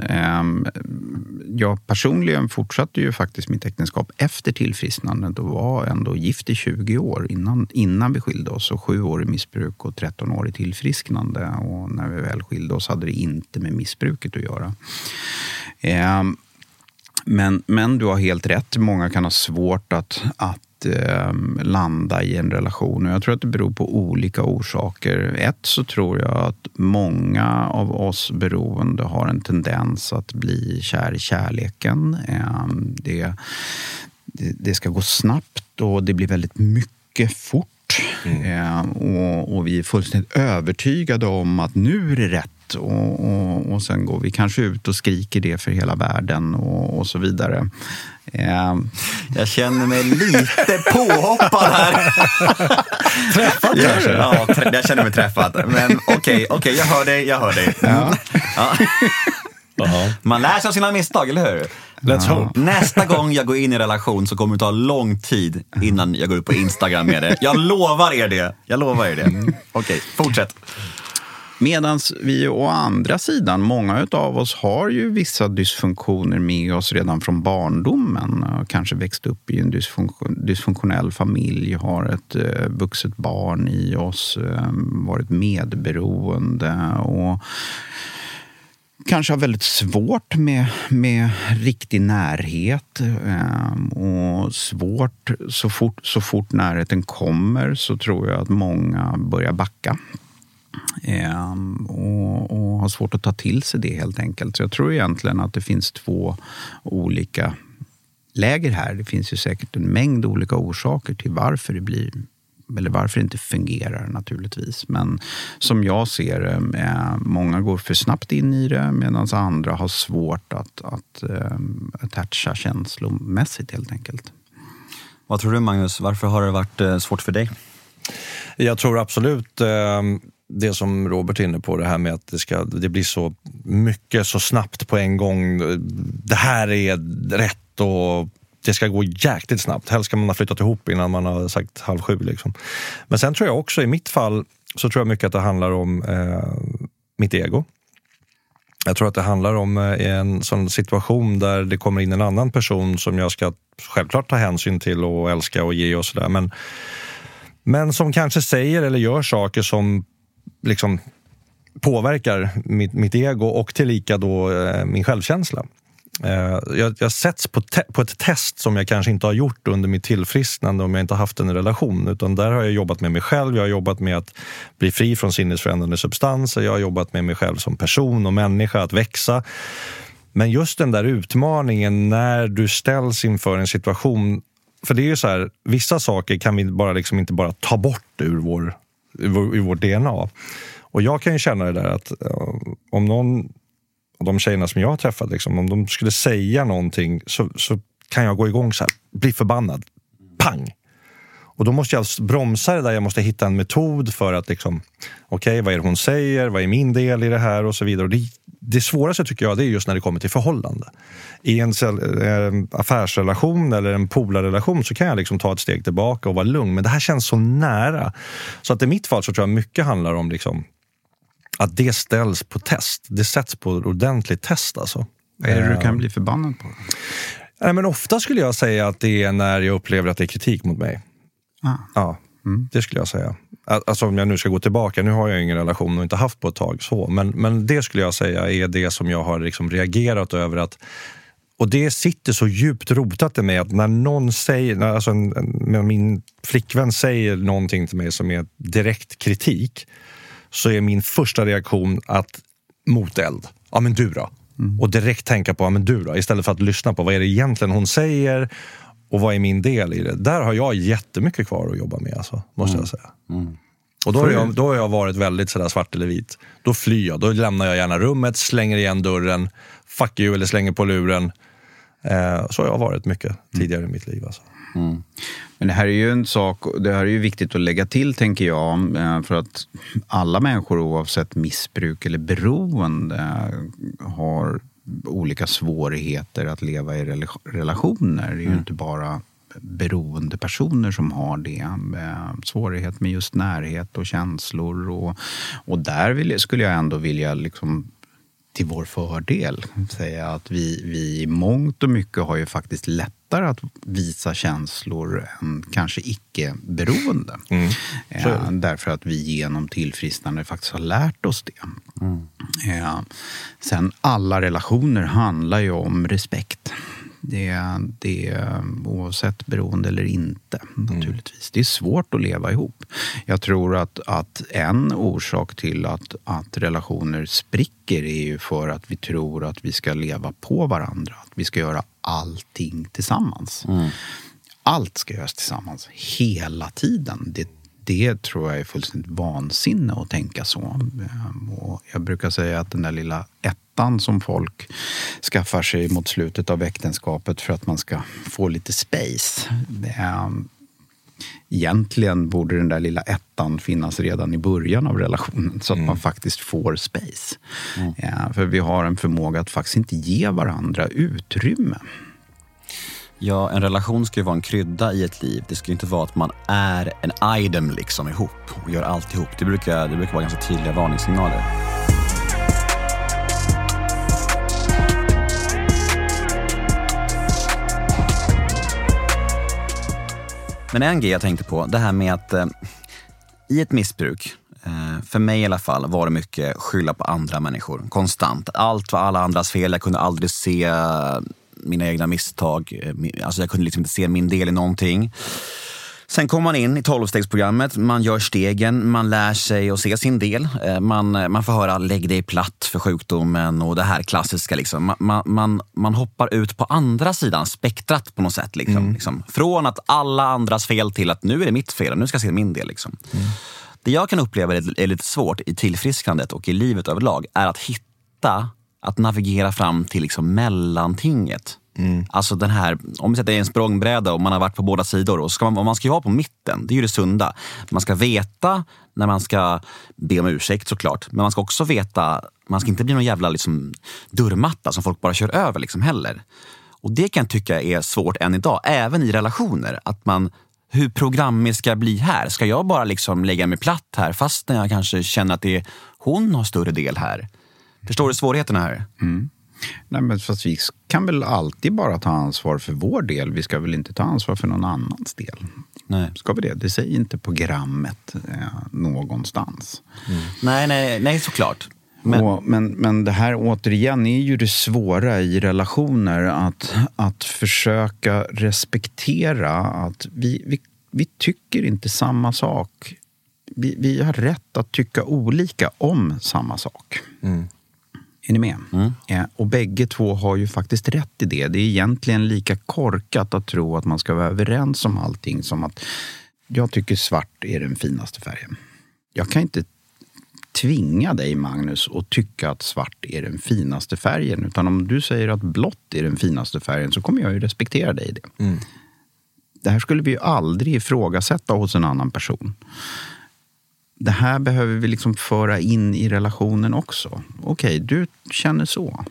Jag personligen fortsatte ju faktiskt mitt äktenskap efter tillfrisknandet och var ändå gift i tjugo år innan, innan vi skilde oss. Och sju år i missbruk och tretton år i tillfrisknande. Och när vi väl skilde oss hade det inte med missbruket att göra. Men, men du har helt rätt. Många kan ha svårt att, att landa i en relation. Och jag tror att det beror på olika orsaker. Ett så tror jag att många av oss beroende har en tendens att bli kär i kärleken. Det, det, det ska gå snabbt och det blir väldigt mycket fort. Mm. Och, och vi är fullständigt övertygade om att nu är det rätt. Och, och, och sen går vi kanske ut och skriker det för hela världen och, och så vidare. Eh. Jag känner mig lite påhoppad här. Träffad kanske? Ja, jag känner mig träffad. Men okej, okay, okay, jag hör dig, jag hör dig. Ja. Ja. Uh-huh. Man lär sig av sina misstag, eller hur? Let's hope. Nästa gång jag går in i relation så kommer det ta lång tid innan jag går ut på Instagram med det. Jag lovar er det. Jag lovar er det. Mm. Okej, okay, fortsätt. Medan vi å andra sidan, många av oss har ju vissa dysfunktioner med oss redan från barndomen. Kanske växt upp i en dysfunktion, dysfunktionell familj, har ett eh, vuxet barn i oss, eh, varit medberoende och kanske har väldigt svårt med, med riktig närhet eh, och svårt så fort, så fort närheten kommer så tror jag att många börjar backa eh, och, och har svårt att ta till sig det helt enkelt. Så jag tror egentligen att det finns två olika läger här. Det finns ju säkert en mängd olika orsaker till varför det blir eller varför det inte fungerar naturligtvis. Men som jag ser det, eh, många går för snabbt in i det medan andra har svårt att, att eh, attacha känslomässigt helt enkelt. Vad tror du, Magnus? Varför har det varit eh, svårt för dig? Jag tror absolut eh, det som Robert är inne på, det här med att det, ska, det blir så mycket så snabbt på en gång. Det här är rätt och det ska gå jäkligt snabbt. Helst ska man ha flyttat ihop innan man har sagt halv sju. Liksom. Men sen tror jag också, i mitt fall, så tror jag mycket att det handlar om eh, mitt ego. Jag tror att det handlar om eh, en sån situation där det kommer in en annan person som jag ska självklart ta hänsyn till och älska och ge och sådär. Men, men som kanske säger eller gör saker som liksom påverkar mitt, mitt ego och tillika då eh, min självkänsla. Jag, jag sätts på, te- på ett test som jag kanske inte har gjort under mitt tillfrisknande om jag inte haft en relation, utan där har jag jobbat med mig själv, jag har jobbat med att bli fri från sinnesförändrande substanser, jag har jobbat med mig själv som person och människa, att växa. Men just den där utmaningen när du ställs inför en situation, för det är ju så här, vissa saker kan vi bara liksom inte bara ta bort ur vår, ur vår, ur vår D N A. Och jag kan ju känna det där att om någon och de tjejerna som jag har träffat, liksom, om de skulle säga någonting så, så kan jag gå igång så här, bli förbannad. Pang! Och då måste jag bromsa det där, jag måste hitta en metod för att liksom, okej, okay, vad är det hon säger, vad är min del i det här och så vidare. Och det, det svåraste tycker jag, det är just när det kommer till förhållande. I en äh, affärsrelation eller en polarrelation så kan jag liksom ta ett steg tillbaka och vara lugn, men det här känns så nära. Så att i mitt fall så tror jag mycket handlar om liksom att det ställs på test. Det sätts på ordentligt test alltså. Vad är det du kan bli förbannad på? Nej, men ofta skulle jag säga att det är när jag upplever att det är kritik mot mig. Ah. Ja, mm. Det skulle jag säga. Alltså om jag nu ska gå tillbaka, nu har jag ingen relation och inte haft på ett tag så. Men, men det skulle jag säga är det som jag har liksom reagerat över att. Och det sitter så djupt rotat i mig att när någon säger, alltså en, en, min flickvän säger någonting till mig som är direkt kritik, så är min första reaktion att moteld. Ja, men du då? Mm. Och direkt tänka på, ja men du då? Istället för att lyssna på vad är det egentligen hon säger och vad är min del i det. Där har jag jättemycket kvar att jobba med, alltså, måste mm. jag säga. Mm. Och då har, jag, då har jag varit väldigt sådär svart eller vit. Då flyr jag, då lämnar jag gärna rummet, slänger igen dörren, fuck you, eller slänger på luren. Eh, så har jag varit mycket tidigare mm. i mitt liv, alltså. Mm. Men det här är ju en sak, det här är ju viktigt att lägga till, tänker jag, för att alla människor oavsett missbruk eller beroende har olika svårigheter att leva i relationer. Det är ju mm. inte bara beroende personer som har det. Svårighet med just närhet och känslor och, och där vill, skulle jag ändå vilja liksom till vår fördel säga att vi, vi i mångt och mycket har ju faktiskt lättare att visa känslor än kanske icke-beroende. Mm. Eh, därför att vi genom tillfrisknande faktiskt har lärt oss det. Mm. Eh, sen alla relationer handlar ju om respekt. Det, det oavsett beroende eller inte, naturligtvis. Det är svårt att leva ihop. Jag tror att, att en orsak till att, att relationer spricker är ju för att vi tror att vi ska leva på varandra. Att vi ska göra allting tillsammans. Mm. Allt ska göras tillsammans hela tiden. Det, det tror jag är fullständigt vansinne att tänka så. Och jag brukar säga att den där lilla ettan som folk skaffar sig mot slutet av äktenskapet för att man ska få lite space. Egentligen borde den där lilla ettan finnas redan i början av relationen så att mm. man faktiskt får space. Mm. Ja, för vi har en förmåga att faktiskt inte ge varandra utrymme. Ja, en relation ska ju vara en krydda i ett liv. Det ska ju inte vara att man är en item liksom ihop och gör allt ihop. Det brukar, det brukar vara ganska tydliga varningssignaler. Men en grej jag tänkte på, det här med att eh, i ett missbruk, eh, Eh, för mig i alla fall var det mycket skylla på andra människor. Konstant. Allt var alla andras fel. Jag kunde aldrig se mina egna misstag. Alltså jag kunde liksom inte se min del i någonting. Sen kommer man in i tolvstegsprogrammet, man gör stegen, man lär sig att se sin del. Man, man får höra lägg dig platt för sjukdomen och det här klassiska. Liksom. Man, man, man hoppar ut på andra sidan spektrat på något sätt. Liksom. Mm. Liksom. Från att alla andras fel till att nu är det mitt fel, nu ska jag se min del. Liksom. Mm. Det jag kan uppleva är lite svårt i tillfriskrandet och i livet överlag är att hitta, att navigera fram till liksom mellantinget. Mm. Alltså den här, om vi sätter en språngbräda och man har varit på båda sidor och ska man, om man ska vara på mitten, det är ju det sunda. Man ska veta när man ska be om ursäkt såklart, men man ska också veta, man ska inte bli någon jävla liksom dörrmatta som folk bara kör över liksom heller. Och det kan jag tycka är svårt än idag, även i relationer, att man, hur programmet ska bli här. Ska jag bara liksom lägga mig platt här fast när jag kanske känner att det är, hon har större del här. Förstår du svårigheterna här? Mm. Nej, men fast vi kan väl alltid bara ta ansvar för vår del. Vi ska väl inte ta ansvar för någon annans del. Nej. Ska vi det? Det säger inte programmet eh, någonstans. Mm. Nej, nej, nej, såklart. Men... Och, men, men det här återigen är ju det svåra i relationer. Att, att försöka respektera att vi, vi, vi tycker inte samma sak. Vi, vi har rätt att tycka olika om samma sak. Mm. Är ni med? Mm. Ja, och bägge två har ju faktiskt rätt i det. Det är egentligen lika korkat att tro att man ska vara överens om allting som att jag tycker svart är den finaste färgen. Jag kan inte tvinga dig, Magnus, att tycka att svart är den finaste färgen. Utan om du säger att blått är den finaste färgen så kommer jag ju respektera dig i det. Mm. Det här skulle vi ju aldrig ifrågasätta hos en annan person. Det här behöver vi liksom föra in i relationen också. Okej, du känner så.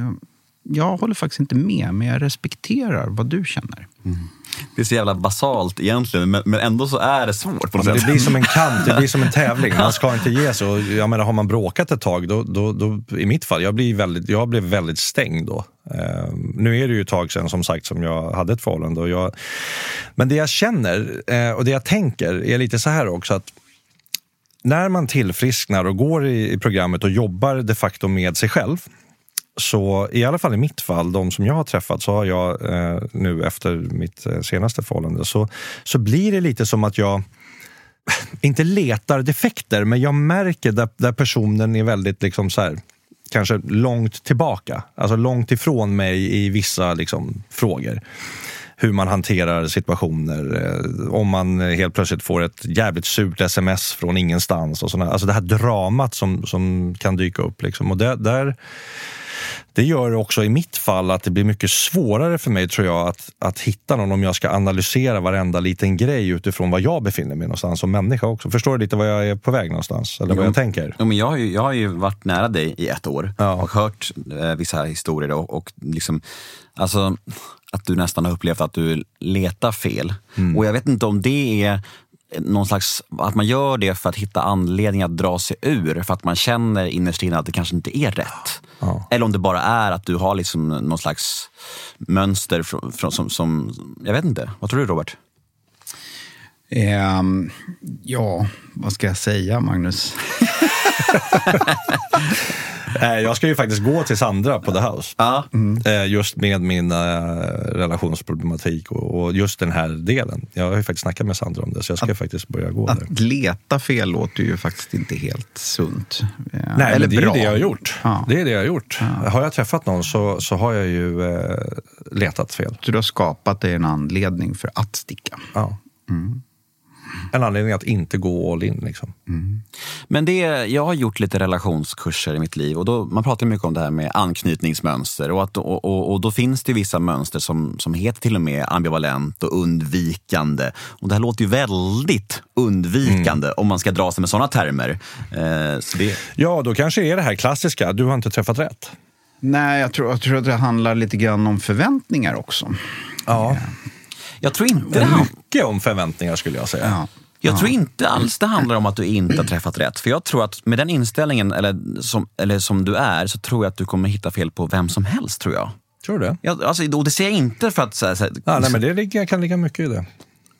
Jag håller faktiskt inte med, men jag respekterar vad du känner. Mm. Det är så jävla basalt egentligen, men ändå så är det svårt på något ja, sätt. Det blir som en kamp, det blir som en tävling. Man ska inte ge sig. Och jag menar, har man bråkat ett tag, då, då, då, i mitt fall, jag blir väldigt, jag blev väldigt stängd då. Uh, nu är det ju ett tag sedan som sagt som jag hade ett förhållande. Och jag, men det jag känner uh, och det jag tänker är lite så här också att när man tillfrisknar och går i programmet och jobbar de facto med sig själv, så i alla fall i mitt fall, de som jag har träffat, så har jag eh, nu efter mitt eh, senaste förhållande, så, så blir det lite som att jag inte letar defekter, men jag märker där, där personen är väldigt liksom så här, kanske långt tillbaka, alltså långt ifrån mig i vissa liksom frågor. Hur man hanterar situationer, om man helt plötsligt får ett jävligt surt sms från ingenstans och sådär. Alltså det här dramat som, som kan dyka upp liksom. Och det, där, det gör också i mitt fall att det blir mycket svårare för mig, tror jag, att, att hitta någon om jag ska analysera varenda liten grej utifrån vad jag befinner mig någonstans som människa också. Förstår du lite vad jag är på väg någonstans? Eller jo, vad jag tänker? Jo, men jag har, ju, jag har ju varit nära dig i ett år ja. och hört eh, vissa historier och, och liksom, alltså att du nästan har upplevt att du letar fel. Mm. Och jag vet inte om det är någon slags, att man gör det för att hitta anledning att dra sig ur, för att man känner innerst inne att det kanske inte är rätt. Ja. Eller om det bara är att du har liksom någon slags mönster från, från, som, som, jag vet inte. Vad tror du, Robert? Um, ja, vad ska jag säga, Magnus? Jag ska ju faktiskt gå till Sandra på The House. Ja. Mm. Just med min relationsproblematik och just den här delen. Jag har ju faktiskt snackat med Sandra om det, så jag ska att, faktiskt börja gå att där. Att leta fel låter ju faktiskt inte helt sunt. Nej, eller det bra. är det jag har gjort. Ja. Det är det jag har gjort. Ja. Har jag träffat någon så, så har jag ju eh, letat fel. Så du har skapat dig en anledning för att sticka. Ja. Mm. En anledning att inte gå all in liksom. Mm. Men det, jag har gjort lite relationskurser i mitt liv och då, man pratar mycket om det här med anknytningsmönster och, att, och, och, och då finns det vissa mönster som, som heter till och med ambivalent och undvikande, och det här låter ju väldigt undvikande mm. om man ska dra sig med sådana termer. Eh, så det... Ja, då kanske är det här klassiska, du har inte träffat rätt. Nej, jag tror, jag tror att det handlar lite grann om förväntningar också. Ja. Jag tror inte det mycket om förväntningar, skulle jag säga. Ja. Jag ja. tror inte alls det handlar om att du inte har träffat rätt. För jag tror att med den inställningen, eller som, eller som du är, så tror jag att du kommer hitta fel på vem som helst, tror jag. Tror du det? Ja, alltså, och det ser jag inte för att... Så här, så här, ja, nej, men det ligger, kan ligga mycket i det.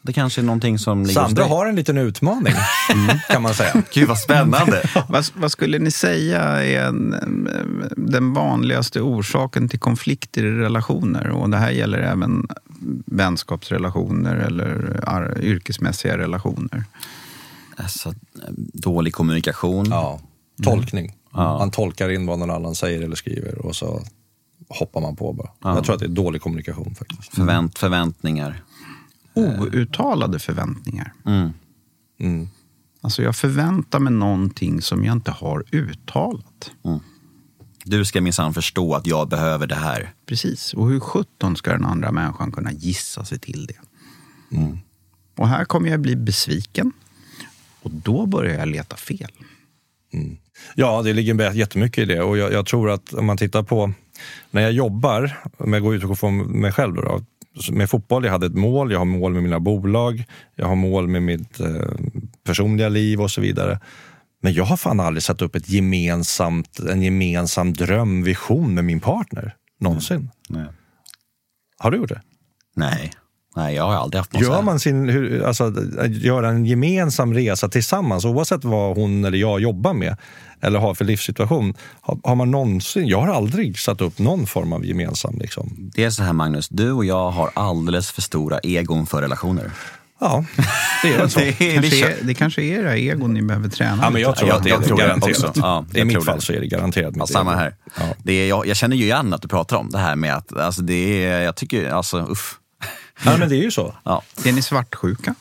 Det kanske är någonting som ligger Sandra har en liten utmaning, mm. kan man säga. Gud vad spännande. vad, vad skulle ni säga är en, den vanligaste orsaken till konflikter i relationer? Och det här gäller även vänskapsrelationer eller ar- yrkesmässiga relationer. Alltså, dålig kommunikation. Ja, tolkning. Mm. Ja. Man tolkar in vad någon annan säger eller skriver och så hoppar man på bara. Ja. Jag tror att det är dålig kommunikation faktiskt. Förvänt, förväntningar. Outtalade förväntningar. Mm. Mm. Alltså jag förväntar mig någonting som jag inte har uttalat. Mm. Du ska minsann förstå att jag behöver det här. Precis. Och hur sjutton ska den andra människan kunna gissa sig till det? Mm. Och här kommer jag bli besviken. Och då börjar jag leta fel. Mm. Ja, det ligger jättemycket i det. Och jag, jag tror att om man tittar på... När jag jobbar, om jag går ut och får mig själv då, då med fotboll, jag hade ett mål, jag har mål med mina bolag, jag har mål med mitt eh, personliga liv och så vidare. Men jag har fan aldrig satt upp ett gemensamt, en gemensam drömvision med min partner. Någonsin. Nej. Har du gjort det? Nej. Nej, jag har aldrig haft någon. Gör man sin, hur, alltså, göra en gemensam resa tillsammans, oavsett vad hon eller jag jobbar med eller har för livssituation, har, har man någonsin, jag har aldrig satt upp någon form av gemensam liksom. Det är så här, Magnus, du och jag har alldeles för stora egon för relationer. Ja, det är väl så. det, kanske är, det kanske är era egon ni behöver träna. Ja, men jag tror jag, att det jag är tror garanterat. Ja, I mitt fall det. så är det garanterat. Ja, samma här. Ja. Det är, jag, jag känner ju igen att du pratar om det här med att, alltså det är, jag tycker, alltså uff. Ja, men det är ju så. Ja. Är ni svartsjuka?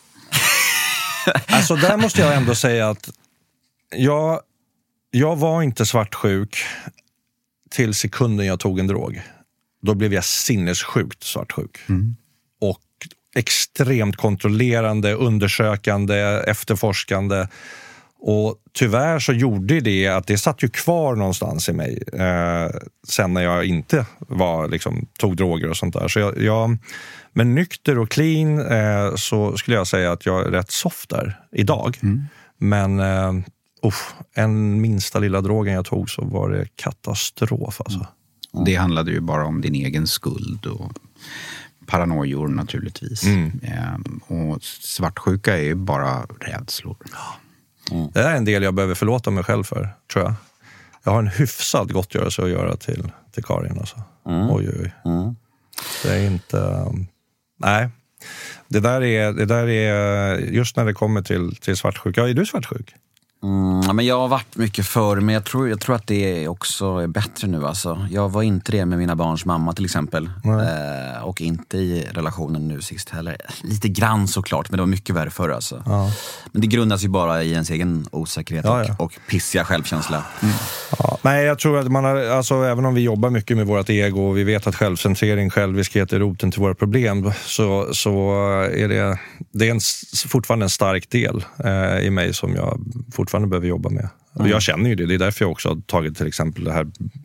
Alltså där måste jag ändå säga att jag, jag var inte svartsjuk till sekunden jag tog en drog. Då blev jag sinnessjukt svartsjuk. Mm. Och extremt kontrollerande, undersökande, efterforskande. Och tyvärr så gjorde det att det satt ju kvar någonstans i mig eh, sen när jag inte var, liksom, tog droger och sånt där. Så jag, jag, men nykter och clean eh, så skulle jag säga att jag är rätt soft där idag. Mm. Men eh, uff, en minsta lilla drogen jag tog så var det katastrof alltså. Mm. Det handlade ju bara om din egen skuld och paranojor naturligtvis. Mm. Eh, och svartsjuka är ju bara rädslor. Mm. Det är en del jag behöver förlåta mig själv för, tror jag. Jag har en hyfsad gottgörelse att göra till, till Karin. Alltså. Mm. Oj, oj. Mm. Det är inte... Um, nej. Det där, är, det där är... Just när det kommer till, till svartsjuka. Ja, är du svartsjuk? Mm, men jag har varit mycket förr, men jag tror, jag tror att det också är bättre nu. Alltså. Jag var inte det med mina barns mamma till exempel. Eh, och inte i relationen nu sist heller. Lite grann såklart, men det var mycket värre förr. Alltså. Ja. Men det grundas ju bara i ens egen osäkerhet ja, ja. Och, och pissiga självkänsla. Mm. Ja, nej, jag tror att man har, alltså, även om vi jobbar mycket med vårt ego och vi vet att självcentrering, själviskhet är roten till våra problem, så, så är det, det är en, fortfarande en stark del eh, i mig som jag fortfarande behöver jobba med. Mm. Och jag känner ju det. Det är därför jag också har tagit till exempel det här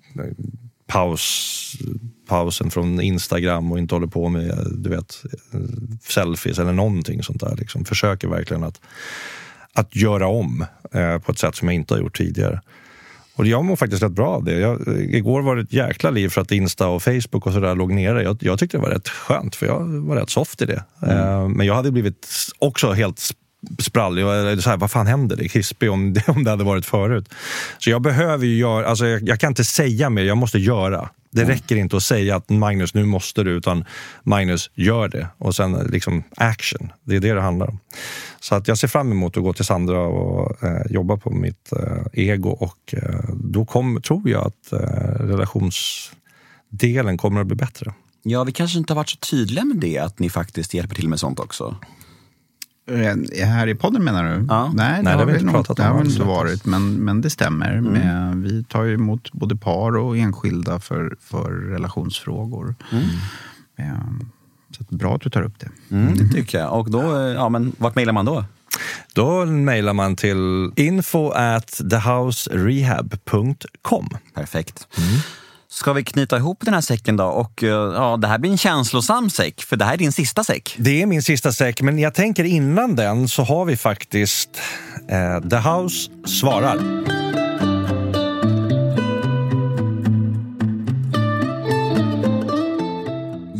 paus, pausen från Instagram och inte håller på med, du vet, selfies eller någonting sånt där. Liksom. Försöker verkligen att, att göra om eh, på ett sätt som jag inte har gjort tidigare. Och jag mår faktiskt rätt bra av det. Jag, igår var det ett jäkla liv för att Insta och Facebook och sådär låg nere. Jag, jag tyckte det var rätt skönt för jag var rätt soft i det. Mm. Eh, men jag hade blivit också helt sprallig och så här, vad fan händer det? Krispig om det, om det hade varit förut. Så jag behöver ju göra, alltså jag, jag kan inte säga mer, jag måste göra. Det mm. räcker inte att säga att Magnus, nu måste du, utan Magnus, gör det. Och sen liksom action, det är det det handlar om. Så att jag ser fram emot att gå till Sandra och eh, jobba på mitt eh, ego och eh, då kom, tror jag att eh, relationsdelen kommer att bli bättre. Ja, vi kanske inte har varit så tydliga med det, att ni faktiskt hjälper till med sånt också. Här i podden menar du? Ja. Nej, det, Nej, det har vi inte pratat om. Det har inte varit, men, men det stämmer. Mm. Med, vi tar ju emot både par och enskilda för, för relationsfrågor. Mm. Ja, så bra att du tar upp det. Mm, det tycker jag. Och då, ja, men vart mejlar man då? Då mejlar man till info at thehouserehab punkt com. Perfekt. Mm. Ska vi knyta ihop den här säcken då? Och ja, det här blir en känslosam säck, för det här är din sista säck. Det är min sista säck, men jag tänker innan den så har vi faktiskt eh, The House svarar.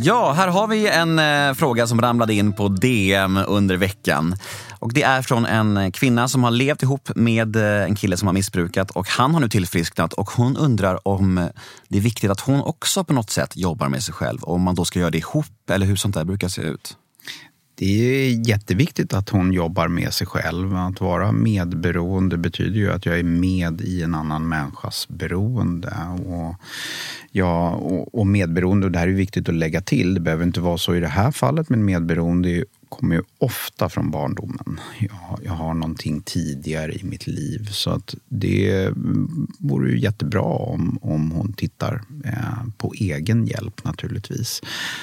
Ja, här har vi en eh, fråga som ramlade in på D M under veckan. Och det är från en kvinna som har levt ihop med en kille som har missbrukat. Och han har nu tillfrisknat och hon undrar om det är viktigt att hon också på något sätt jobbar med sig själv. Om man då ska göra det ihop eller hur sånt där brukar se ut. Det är jätteviktigt att hon jobbar med sig själv. Att vara medberoende betyder ju att jag är med i en annan människas beroende. Och, ja, och, och medberoende, och det här är viktigt att lägga till. Det behöver inte vara så i det här fallet, men medberoende kommer ju ofta från barndomen. Jag, jag har någonting tidigare i mitt liv. Så att det vore ju jättebra om, om hon tittar eh, på egen hjälp naturligtvis.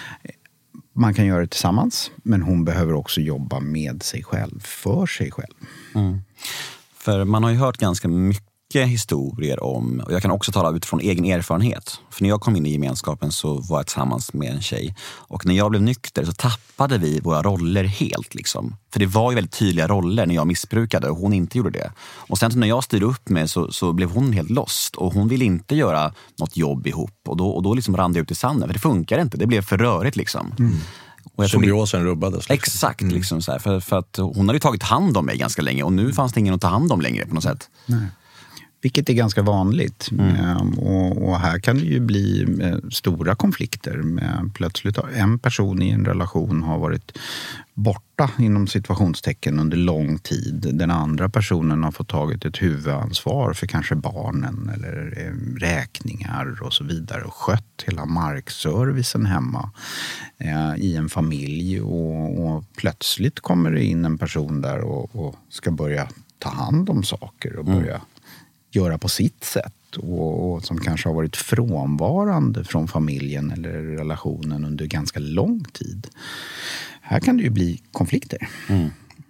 Man kan göra det tillsammans, men hon behöver också jobba med sig själv, för sig själv. Mm. För man har ju hört ganska mycket historier om, och jag kan också tala utifrån egen erfarenhet. För när jag kom in i gemenskapen så var jag tillsammans med en tjej. Och när jag blev nykter så tappade vi våra roller helt. Liksom. För det var ju väldigt tydliga roller när jag missbrukade och hon inte gjorde det. Och sen när jag styrde upp med så, så blev hon helt lost. Och hon ville inte göra något jobb ihop. Och då, och då liksom rann det ut i sanden. För det funkar inte, det blev för rörigt liksom. Mm. Symbiosen rubbades. Liksom. Exakt, mm. liksom så här, för, för att hon hade ju tagit hand om mig ganska länge. Och nu fanns det ingen att ta hand om längre på något sätt. Nej. Vilket är ganska vanligt. Mm. Och, och här kan det ju bli stora konflikter. Med plötsligt en person i en relation har varit borta inom situationstecken under lång tid. Den andra personen har fått tagit ett huvudansvar för kanske barnen eller räkningar och så vidare. Och skött hela markservicen hemma eh, i en familj. Och, och plötsligt kommer det in en person där och, och ska börja ta hand om saker och börja mm. göra på sitt sätt och, och som kanske har varit frånvarande från familjen eller relationen under ganska lång tid. Här kan det ju bli konflikter. Mm.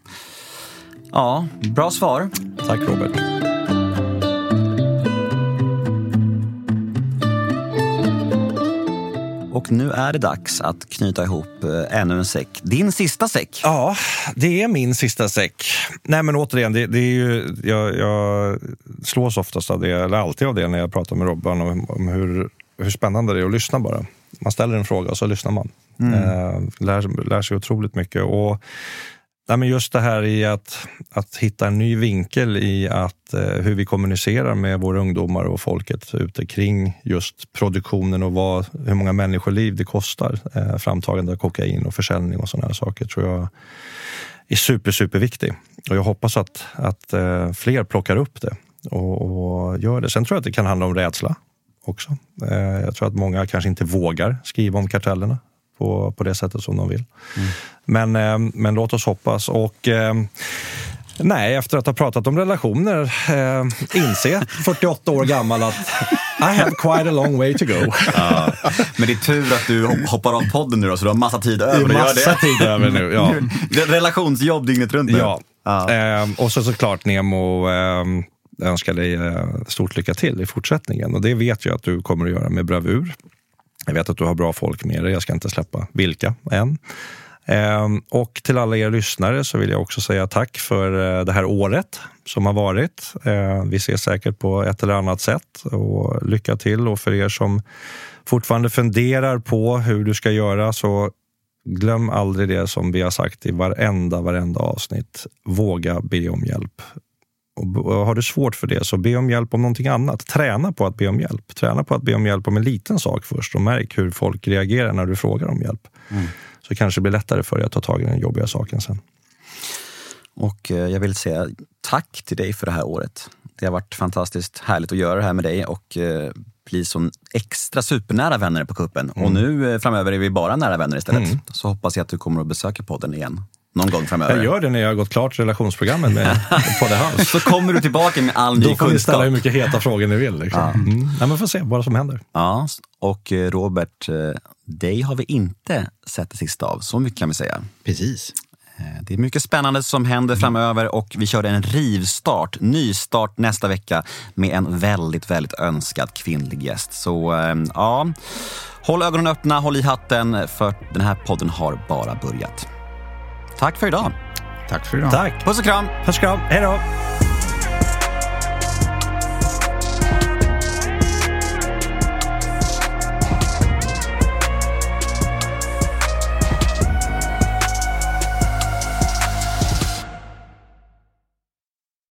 Ja, bra svar. Tack Robert. Och nu är det dags att knyta ihop ännu en säck. Din sista säck. Ja, det är min sista säck. Nej men återigen, det, det är ju, jag, jag slås oftast av det, eller alltid av det när jag pratar med Robban om, om hur, hur spännande det är att lyssna bara. Man ställer en fråga och så lyssnar man. Mm. Eh, lär, lär sig otroligt mycket. Och nej, men just det här i att, att hitta en ny vinkel i att, eh, hur vi kommunicerar med våra ungdomar och folket ute kring just produktionen och vad, hur många människoliv det kostar. Eh, framtagande av kokain och försäljning och sådana här saker tror jag är super, super viktig. Och jag hoppas att, att eh, fler plockar upp det och, och gör det. Sen tror jag att det kan handla om rädsla också. Eh, jag tror att många kanske inte vågar skriva om kartellerna på, på det sättet som de vill. Mm. Men, eh, men låt oss hoppas. Och eh, nej, efter att ha pratat om relationer eh, inse fyrtioåtta år gammal att I have quite a long way to go. Ja, men det är tur att du hoppar av podden nu då, så du har massa tid över. Det är massa det. tid över nu, ja. Relationsjobb dygnet runt nu. Ja, ja. Eh, och så såklart Nemo eh, önskar dig eh, stort lycka till i fortsättningen. Och det vet jag att du kommer att göra med bravur. Jag vet att du har bra folk med dig. Jag ska inte släppa vilka än. Eh, och till alla er lyssnare så vill jag också säga tack för eh, det här året som har varit. Eh, vi ses säkert på ett eller annat sätt. Och lycka till. Och för er som fortfarande funderar på hur du ska göra, så glöm aldrig det som vi har sagt i varenda, varenda avsnitt. Våga be om hjälp. Och har du svårt för det, så be om hjälp om någonting annat. Träna på att be om hjälp. Träna på att be om hjälp om en liten sak först. Och märk hur folk reagerar när du frågar om hjälp. Mm. Så kanske det blir lättare för dig att ta tag i den jobbiga saken sen. Och jag vill säga tack till dig för det här året. Det har varit fantastiskt härligt att göra det här med dig. Och bli så extra supernära vänner på kuppen. Mm. Och nu framöver är vi bara nära vänner istället. Mm. Så hoppas jag att du kommer att besöka podden igen. Någon gång framöver. Jag gör det när jag har gått klart relationsprogrammet med Podde House. Så kommer du tillbaka med all ny kunskap. Då får ni ställa hur mycket heta frågor ni vill. Liksom. Ja. Mm. Ja, men får se vad som händer. Ja, och Robert, dig har vi inte sett det sista av. Så mycket kan vi säga. Precis. Det är mycket spännande som händer framöver och vi kör en rivstart, nystart nästa vecka med en väldigt, väldigt önskad kvinnlig gäst. Så ja, håll ögonen öppna, håll i hatten, för den här podden har bara börjat. Tack för idag. Tack för idag. Tack. Puss och kram. Puss och kram. Hej då.